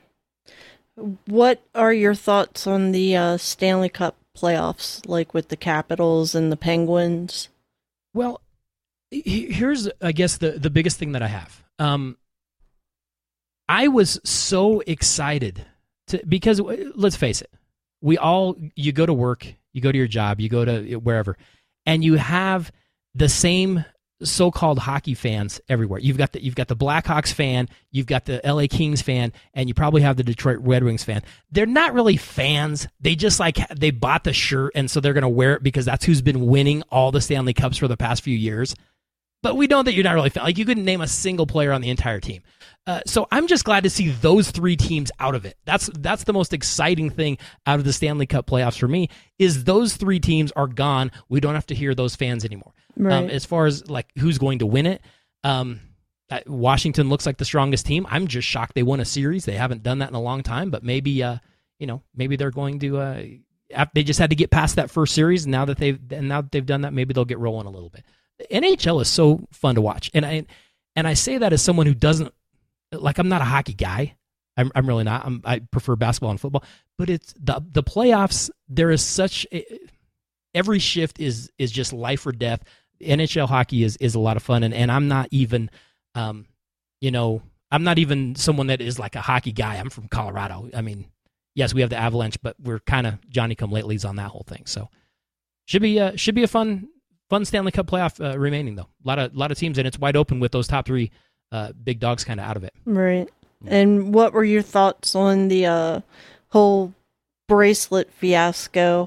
What are your thoughts on the Stanley Cup playoffs, like with the Capitals and the Penguins? Well, here's, I guess, the biggest thing that I have. I was so excited because let's face it, you go to work, you go to your job, you go to wherever, and you have the same so-called hockey fans everywhere. You've got the Blackhawks fan, you've got the LA Kings fan, and you probably have the Detroit Red Wings fan. They're not really fans. They just they bought the shirt, and so they're going to wear it because that's who's been winning all the Stanley Cups for the past few years. But we know that you're not really fan. You couldn't name a single player on the entire team. So I'm just glad to see those three teams out of it. That's the most exciting thing out of the Stanley Cup playoffs for me, is those three teams are gone. We don't have to hear those fans anymore. Right. As far as who's going to win it, Washington looks like the strongest team. I'm just shocked they won a series. They haven't done that in a long time, but maybe maybe they're going to. They just had to get past that first series. Now that they've done that, maybe they'll get rolling a little bit. The NHL is so fun to watch, and I say that as someone who doesn't I'm not a hockey guy. I'm really not. I prefer basketball and football, but it's the playoffs. There is every shift is just life or death. NHL hockey is a lot of fun, and I'm not even, I'm not even someone that is like a hockey guy. I'm from Colorado. I mean, yes, we have the Avalanche, but we're kind of Johnny-come-latelys on that whole thing. So should be a fun Stanley Cup playoff remaining though. A lot of teams, and it's wide open with those top three big dogs kind of out of it. Right. And what were your thoughts on the whole bracelet fiasco?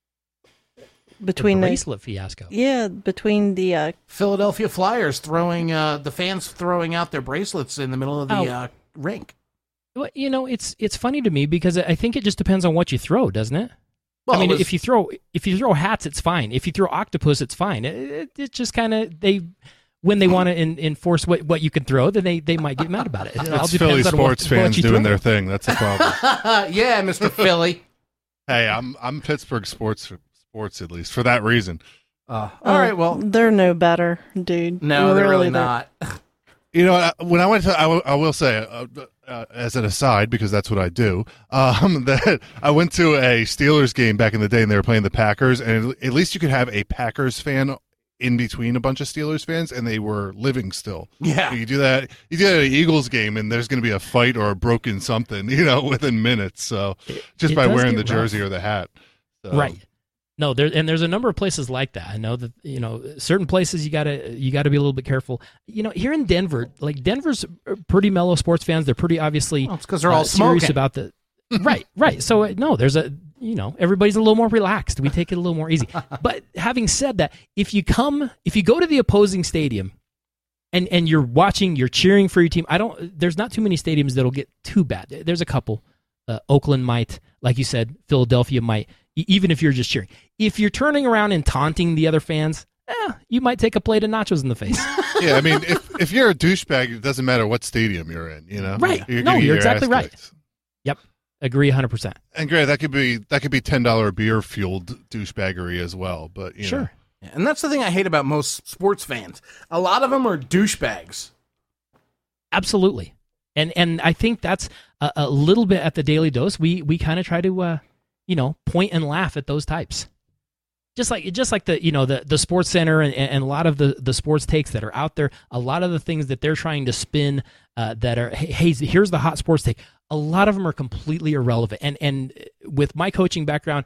Between the bracelet fiasco. Yeah, between the Philadelphia Flyers the fans throwing out their bracelets in the middle of the rink. Well, it's funny to me because I think it just depends on what you throw, doesn't it? Well, I mean, if you throw hats, it's fine. If you throw octopus, it's fine. It just kind of when they want to enforce what you can throw, then they might get mad about it. It all It's depends Philly on sports fans doing their thing. That's the problem. Yeah, Mr. Philly. Hey, I'm Pittsburgh sports at least for that reason. All right, well, they're no better, dude. No, they're really not. When I went to, I will say, as an aside, because that's what I do, that I went to a Steelers game back in the day, and they were playing the Packers, and at least you could have a Packers fan in between a bunch of Steelers fans, and they were living still. Yeah. You do that at an Eagles game, and there's going to be a fight or a broken something, within minutes. So just by wearing the jersey or the hat. So. Right. No, there's a number of places like that. I know that certain places you gotta be a little bit careful. Here in Denver, Denver's pretty mellow sports fans. They're pretty obviously it's because they're all serious smoking. about the right. So no, there's everybody's a little more relaxed. We take it a little more easy. But having said that, if you go to the opposing stadium and you're cheering for your team, there's not too many stadiums that'll get too bad. There's a couple. Oakland might, like you said, Philadelphia might. Even if you're just cheering, if you're turning around and taunting the other fans, you might take a plate of nachos in the face. Yeah, I mean, if you're a douchebag, it doesn't matter what stadium you're in. Right? You're exactly right. Yep, agree 100%. And great, that could be $10 beer fueled douchebaggery as well. But sure. Yeah, and that's the thing I hate about most sports fans. A lot of them are douchebags. Absolutely, and I think that's a little bit at the Daily Dose. We kind of try to. Point and laugh at those types. Just like the Sports Center and a lot of the sports takes that are out there, a lot of the things that they're trying to spin that are, hey, here's the hot sports take. A lot of them are completely irrelevant. And with my coaching background,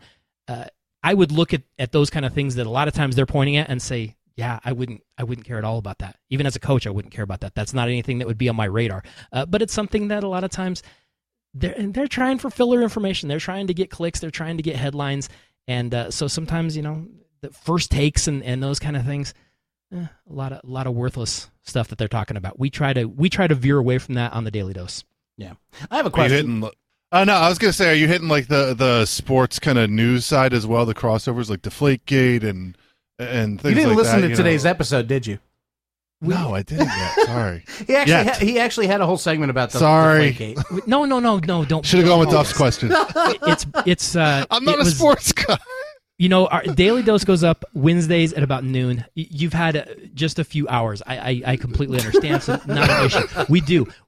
I would look at those kind of things that a lot of times they're pointing at and say, yeah, I wouldn't care at all about that. Even as a coach, I wouldn't care about that. That's not anything that would be on my radar. But it's something that a lot of times they're trying for filler information. They're trying to get clicks. They're trying to get headlines. And so sometimes, the first takes and those kind of things, a lot of worthless stuff that they're talking about. We try to veer away from that on the Daily Dose. Yeah. I have a question. No, I was going to say, are you hitting the sports kind of news side as well, the crossovers like Deflategate and things like that? You didn't listen to today's episode, did you? No, I didn't yet. Sorry. He actually had a whole segment about the Sorry. No, don't. Should have gone with Duff's question. It's I'm not a sports guy. Our Daily Dose goes up Wednesdays at about noon. You've had just a few hours. I completely understand. So not an issue. We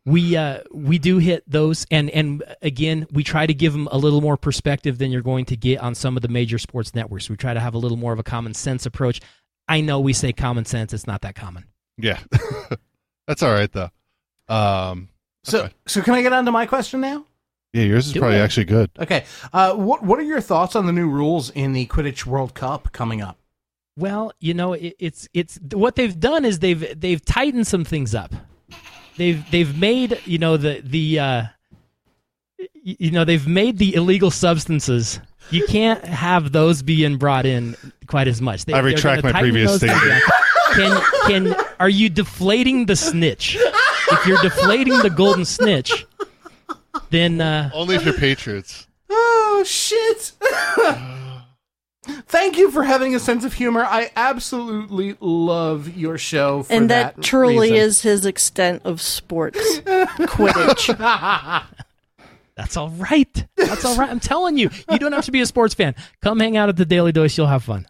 do hit those, and again, we try to give them a little more perspective than you're going to get on some of the major sports networks. We try to have a little more of a common sense approach. I know we say common sense; it's not that common. Yeah, that's all right though. So can I get on to my question now? Yeah, yours is Do probably it. actually good. Okay. What are your thoughts on the new rules in the Quidditch World Cup coming up? Well, it's what they've done is they've tightened some things up. They've made they've made the illegal substances. You can't have those being brought in quite as much. I retract my previous statement. Are you deflating the snitch? If you're deflating the golden snitch, then Only if you're Patriots. Oh, shit. Thank you for having a sense of humor. I absolutely love your show for And that truly reason. is his extent of sports. Quidditch. that's all right. That's all right. I'm telling you, you don't have to be a sports fan. Come hang out at the Daily Dose. You'll have fun.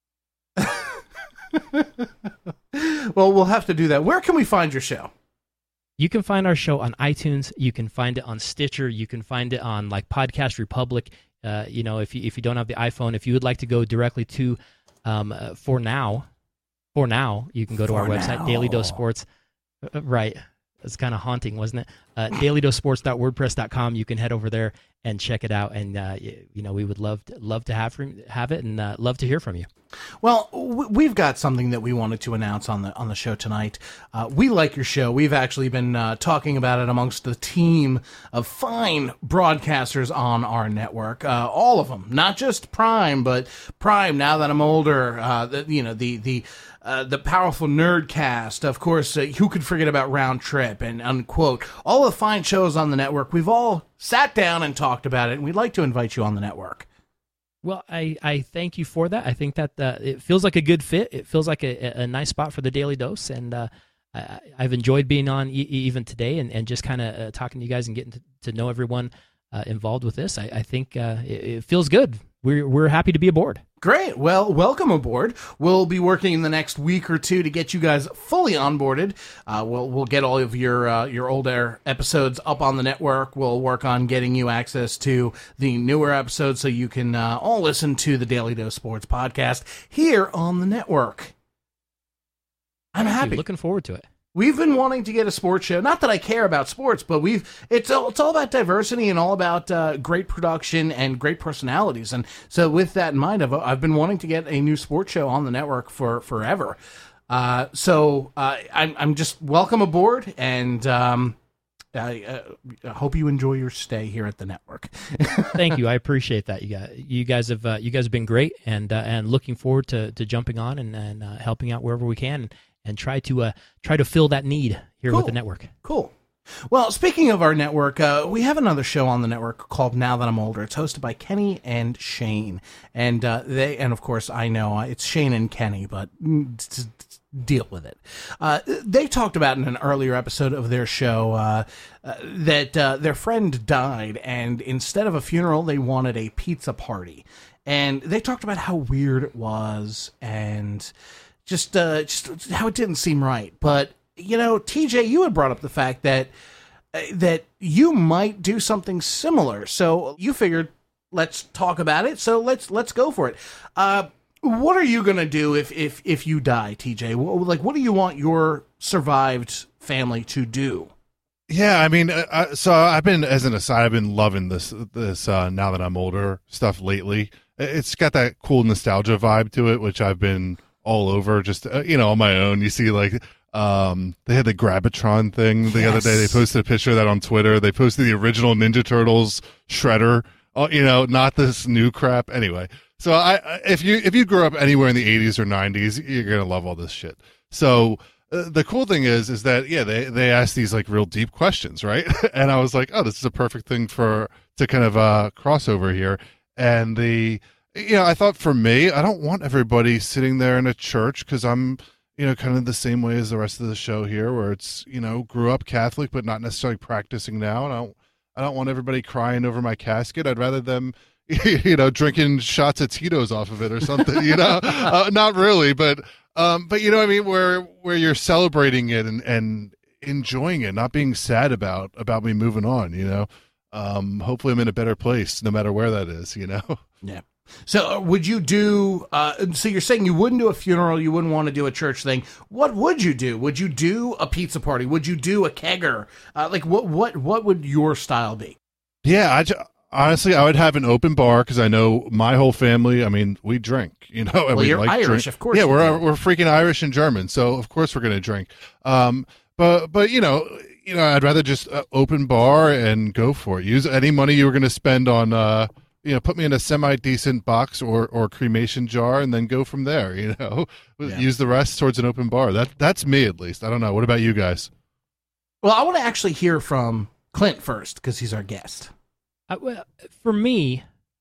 Well, we'll have to do that. Where can we find your show? You can find our show on iTunes. You can find it on Stitcher. You can find it on like Podcast Republic. If you don't have the iPhone, if you would like to go directly to for now, you can go to our website, Daily Dose Sports. Right. It's kind of haunting, wasn't it? DailyDoseSports.wordpress.com. You can head over there and check it out. And, we would love to have it and love to hear from you. Well, we've got something that we wanted to announce on the show tonight. We like your show. We've actually been talking about it amongst the team of fine broadcasters on our network. All of them, not just Prime, but Prime. Now that I'm older, the powerful Nerdcast, of course. Who could forget about Round Trip and Unquote? All the fine shows on the network. We've all sat down and talked about it, and we'd like to invite you on the network. Well, I thank you for that. I think that it feels like a good fit. It feels like a nice spot for the Daily Dose, and I've enjoyed being on even today and just kind of talking to you guys and getting to know everyone involved with this. I think it feels good. We're happy to be aboard. Great. Well, welcome aboard. We'll be working in the next week or two to get you guys fully onboarded. We'll get all of your older episodes up on the network. We'll work on getting you access to the newer episodes so you can all listen to the Daily Dose Sports podcast here on the network. I'm happy. Looking forward to it. We've been wanting to get a sports show. Not that I care about sports, but it's all about diversity and all about great production and great personalities. And so with that in mind, I've been wanting to get a new sports show on the network for forever. So I'm just welcome aboard, and I hope you enjoy your stay here at the network. Thank you. I appreciate that. You guys have been great, and looking forward to jumping on and helping out wherever we can. And try to fill that need here with the network. Cool. Well, speaking of our network, we have another show on the network called Now That I'm Older. It's hosted by Kenny and Shane, and of course I know it's Shane and Kenny, but deal with it. They talked about in an earlier episode of their show that their friend died, and instead of a funeral, they wanted a pizza party, and they talked about how weird it was and just how it didn't seem right. But, TJ, you had brought up the fact that you might do something similar. So you figured, let's talk about it. So let's go for it. What are you going to do if you die, TJ? What do you want your survived family to do? Yeah, I mean, so I've been, as an aside, I've been loving this Now That I'm Older stuff lately. It's got that cool nostalgia vibe to it, which I've been all over, just on my own. You see, like, they had the Grabitron thing the other day. They posted a picture of that on Twitter. They posted the original Ninja Turtles Shredder. Not this new crap. Anyway, so if you grew up anywhere in the 80s or 90s, you're gonna love all this shit. So the cool thing is that they ask these like real deep questions, right? And I was like, oh, this is a perfect thing to kind of cross over here. And I thought for me, I don't want everybody sitting there in a church, because I'm, kind of the same way as the rest of the show here, where it's, grew up Catholic, but not necessarily practicing now. And I don't want everybody crying over my casket. I'd rather them, drinking shots of Tito's off of it or something, not really, but you know what I mean? Where you're celebrating it and enjoying it, not being sad about me moving on, hopefully I'm in a better place no matter where that is, Yeah. So would you do, so you're saying you wouldn't do a funeral, you wouldn't want to do a church thing. What would you do? Would you do a pizza party? Would you do a kegger? What would your style be? Yeah, honestly, I would have an open bar because I know my whole family. I mean, we drink, and Well, we you're like Irish, drink. of course. Yeah, you we're do. freaking Irish and German, so of course we're gonna drink. But I'd rather just open bar and go for it. Use any money you were gonna spend on, put me in a semi decent box or cremation jar, and then go from there. Use the rest towards an open bar. That's me at least. I don't know. What about you guys? Well, I want to actually hear from Clint first because he's our guest. Well, for me,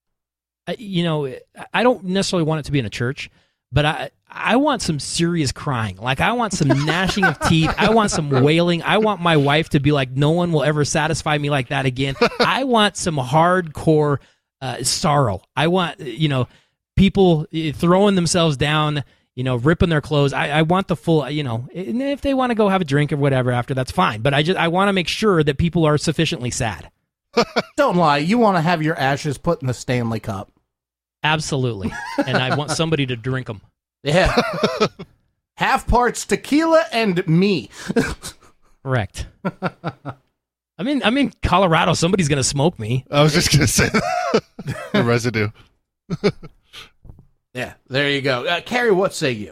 I don't necessarily want it to be in a church, but I want some serious crying. Like, I want some gnashing of teeth. I want some wailing. I want my wife to be like, no one will ever satisfy me like that again. I want some hardcore sorrow. I want, people throwing themselves down, ripping their clothes. I want the full, and if they want to go have a drink or whatever after, that's fine. But I want to make sure that people are sufficiently sad. Don't lie. You want to have your ashes put in the Stanley Cup. Absolutely. And I want somebody to drink them. Yeah. Half parts tequila and me. Correct. I'm in Colorado. Somebody's going to smoke me. I was just going to say the residue. Yeah, there you go. Carrie, what say you?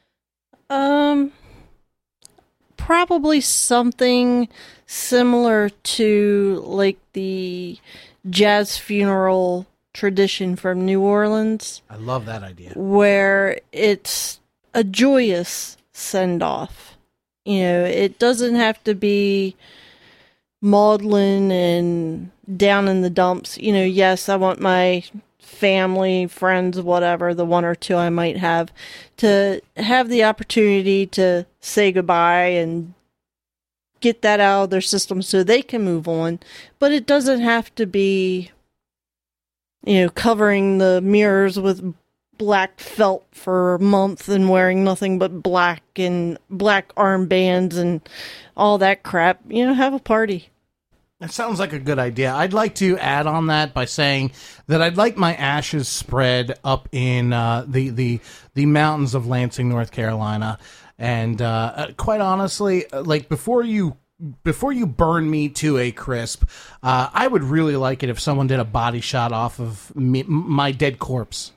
Probably something similar to like the jazz funeral tradition from New Orleans. I love that idea. Where it's a joyous send-off. It doesn't have to be maudlin and down in the dumps. Yes, I want my family, friends, whatever, the one or two I might have, to have the opportunity to say goodbye and get that out of their system so they can move on. But it doesn't have to be, covering the mirrors with black felt for a month and wearing nothing but black and black armbands and all that crap. Have a party. That sounds like a good idea. I'd like to add on that by saying that I'd like my ashes spread up in the mountains of Lansing, North Carolina, and quite honestly, like before you burn me to a crisp, I would really like it if someone did a body shot off of my dead corpse.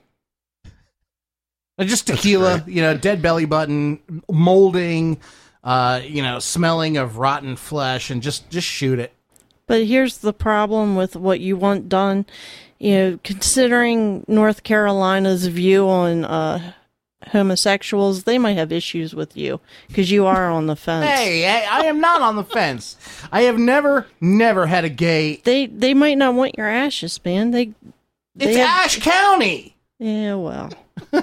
Just tequila, dead belly button, molding, smelling of rotten flesh, and just shoot it. But here's the problem with what you want done. Considering North Carolina's view on homosexuals, they might have issues with you because you are on the fence. Hey, I am not on the fence. I have never had a gay. They might not want your ashes, man. It's Ashe County. Yeah, well. Who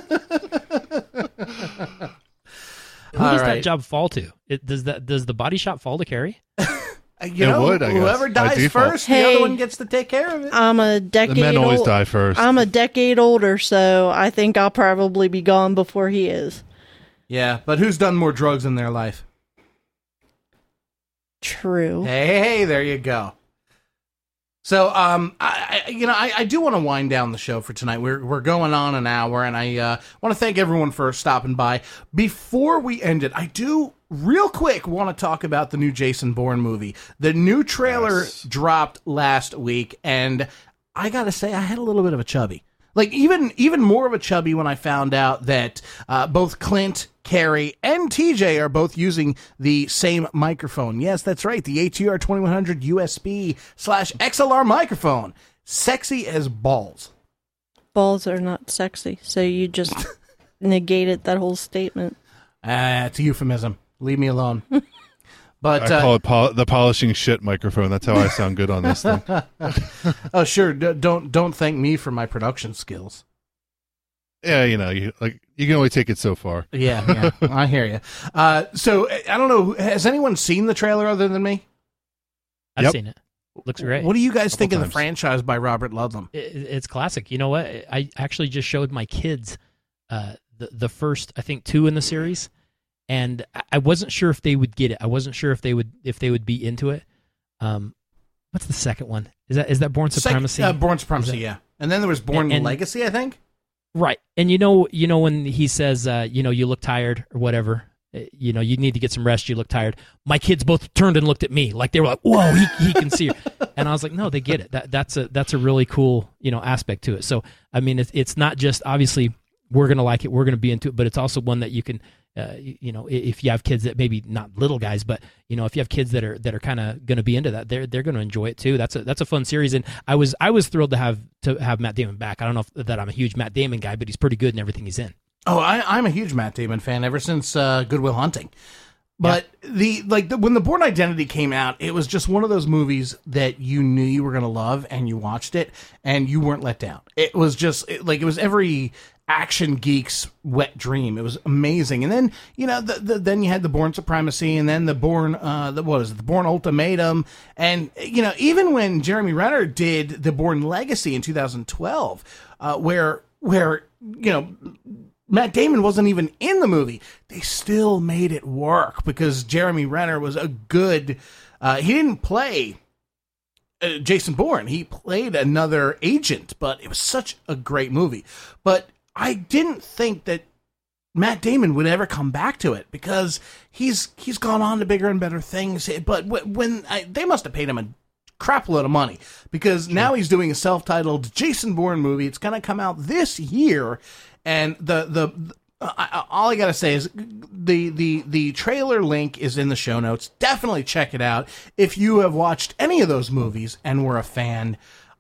does that job fall to? Does the body shop fall to Carrie? Whoever dies first, the other one gets to take care of it. I'm a decade. The men always die first. I'm a decade older, so I think I'll probably be gone before he is. Yeah, but who's done more drugs in their life? True. Hey, there you go. So, I do want to wind down the show for tonight. We're going on an hour, and I want to thank everyone for stopping by. Before we end it, I do real quick want to talk about the new Jason Bourne movie. The new trailer dropped last week, and I gotta say, I had a little bit of a chubby. Like, even more of a chubby when I found out that both Clint, Carrie, and TJ are both using the same microphone. Yes, that's right, the ATR 2100 USB/XLR microphone. Sexy as balls. Balls are not sexy, so you just negated that whole statement. It's a euphemism. Leave me alone. But I call it the polishing shit microphone. That's how I sound good on this thing. Oh, sure. Don't thank me for my production skills. Yeah, you can only take it so far. Yeah, I hear you. So I don't know. Has anyone seen the trailer other than me? I've seen it. Looks great. What do you guys think of the franchise by Robert Ludlum? It's classic. You know what? I actually just showed my kids the first, I think, 2 in the series. And I wasn't sure if they would get it. I wasn't sure if they would be into it. What's the second one? Is that Bourne Supremacy? Bourne Supremacy, yeah. And then there was Bourne Legacy, I think. Right. And you know when he says you look tired or whatever, you need to get some rest. You look tired. My kids both turned and looked at me like they were like, whoa, he can see her. And I was like, no, they get it. That's a really cool, aspect to it. So, I mean, it's not just obviously we're going to like it, we're going to be into it, but it's also one that you can, if you have kids that maybe not little guys, but if you have kids that are kind of going to be into that, they're going to enjoy it too. That's a fun series, and I was thrilled to have Matt Damon back. I don't know if that I'm a huge Matt Damon guy, but he's pretty good in everything he's in. Oh, I'm a huge Matt Damon fan ever since Good Will Hunting. But when The Bourne Identity came out, it was just one of those movies that you knew you were going to love, and you watched it, and you weren't let down. It was just it was every action geek's wet dream. It was amazing. And then then you had The Bourne Supremacy, and then The Bourne The Bourne Ultimatum, and even when Jeremy Renner did The Bourne Legacy in 2012, where Matt Damon wasn't even in the movie, they still made it work because Jeremy Renner was a good... he didn't play Jason Bourne. He played another agent, but it was such a great movie. But I didn't think that Matt Damon would ever come back to it because he's gone on to bigger and better things. But when they must have paid him a crap load of money because now he's doing a self-titled Jason Bourne movie. It's going to come out this year. And all I gotta say is the trailer link is in the show notes. Definitely check it out if you have watched any of those movies and were a fan.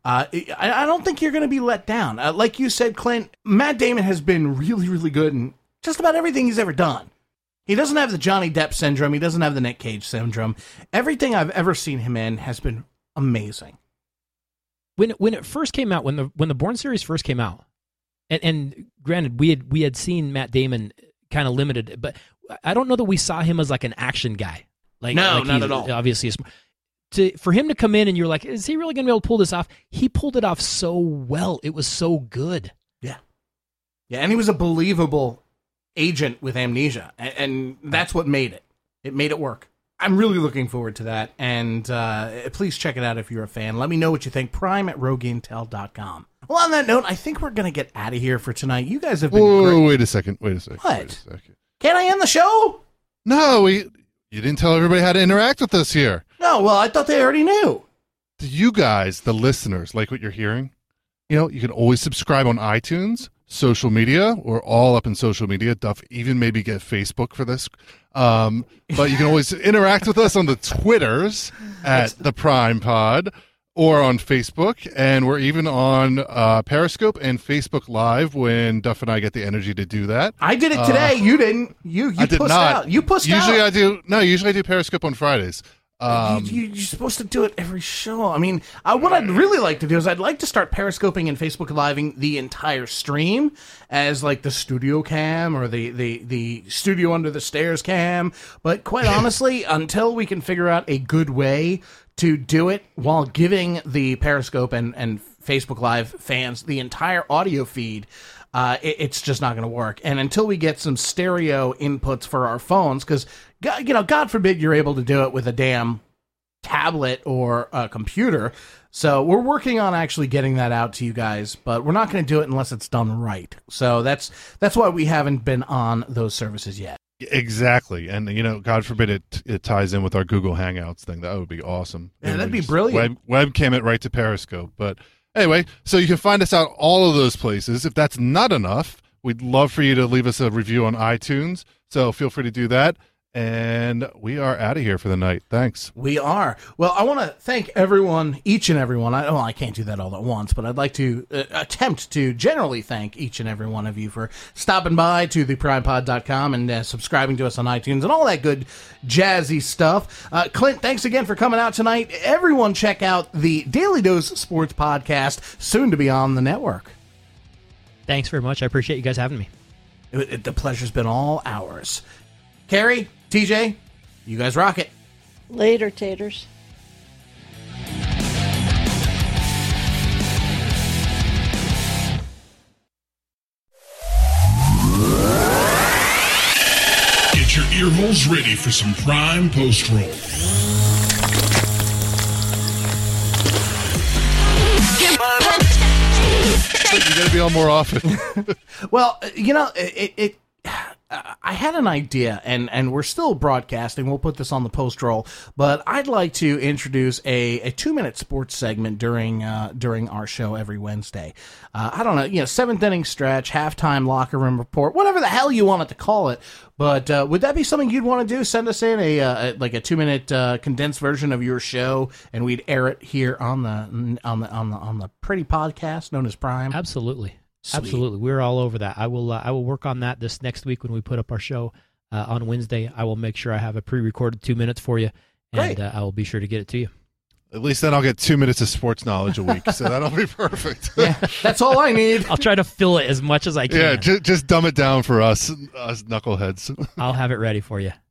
I don't think you're going to be let down. Like you said, Clint, Matt Damon has been really, really good in just about everything he's ever done. He doesn't have the Johnny Depp syndrome. He doesn't have the Nick Cage syndrome. Everything I've ever seen him in has been amazing. When it first came out, when the Bourne series first came out. And granted, we had seen Matt Damon kind of limited, but I don't know that we saw him as like an action guy. No, not at all. Obviously, for him to come in and you're like, is he really going to be able to pull this off? He pulled it off so well. It was so good. Yeah, and he was a believable agent with amnesia, and that's what made it. It made it work. I'm really looking forward to that, and please check it out if you're a fan. Let me know what you think. Prime@RogueIntel.com. Well, on that note, I think we're going to get out of here for tonight. You guys have been great. Wait a second. What? Can't I end the show? No, you didn't tell everybody how to interact with us here. No, well, I thought they already knew. Do you guys, the listeners, like what you're hearing? You can always subscribe on iTunes, social media. We're all up in social media. Duff even maybe get Facebook for this. But you can always interact with us on the Twitters at the Prime Pod or on Facebook. And we're even on Periscope and Facebook Live when Duff and I get the energy to do that. I did it today. You didn't. You I did pussed not. out. You pussed usually out. Usually I do Periscope on Fridays. You're supposed to do it every show. I mean, what I'd really like to do is I'd like to start Periscoping and Facebook Living the entire stream as like the studio cam or the studio under the stairs cam. But quite honestly, until we can figure out a good way to do it while giving the Periscope and Facebook Live fans the entire audio feed, it's just not going to work. And until we get some stereo inputs for our phones, because God forbid you're able to do it with a damn tablet or a computer. So we're working on actually getting that out to you guys, but we're not going to do it unless it's done right. So that's why we haven't been on those services yet. Exactly. And, God forbid it ties in with our Google Hangouts thing. That would be awesome. Yeah, that'd be brilliant. Webcam it right to Periscope. But anyway, so you can find us out all of those places. If that's not enough, we'd love for you to leave us a review on iTunes. So feel free to do that. And we are out of here for the night. Thanks. We are. Well, I want to thank everyone, each and every one. I can't do that all at once, but I'd like to attempt to generally thank each and every one of you for stopping by to theprimepod.com and subscribing to us on iTunes and all that good jazzy stuff. Clint, thanks again for coming out tonight. Everyone check out the Daily Dose Sports Podcast, soon to be on the network. Thanks very much. I appreciate you guys having me. The pleasure's been all ours. Carrie, TJ, you guys rock it. Later, taters. Get your ear holes ready for some Prime Post-Roll. You gotta be on more often. Well, I had an idea, and we're still broadcasting. We'll put this on the post roll, but I'd like to introduce a 2-minute sports segment during our show every Wednesday. I don't know, seventh inning stretch, halftime locker room report, whatever the hell you want it to call it. But would that be something you'd want to do? Send us in a 2-minute condensed version of your show, and we'd air it here on the pretty podcast known as Prime. Absolutely. Sweet. Absolutely. We're all over that. I will work on that this next week when we put up our show on Wednesday. I will make sure I have a pre-recorded 2 minutes for you, and I will be sure to get it to you. At least then I'll get 2 minutes of sports knowledge a week, so that'll be perfect. Yeah, that's all I need. I'll try to fill it as much as I can. Yeah, just dumb it down for us knuckleheads. I'll have it ready for you.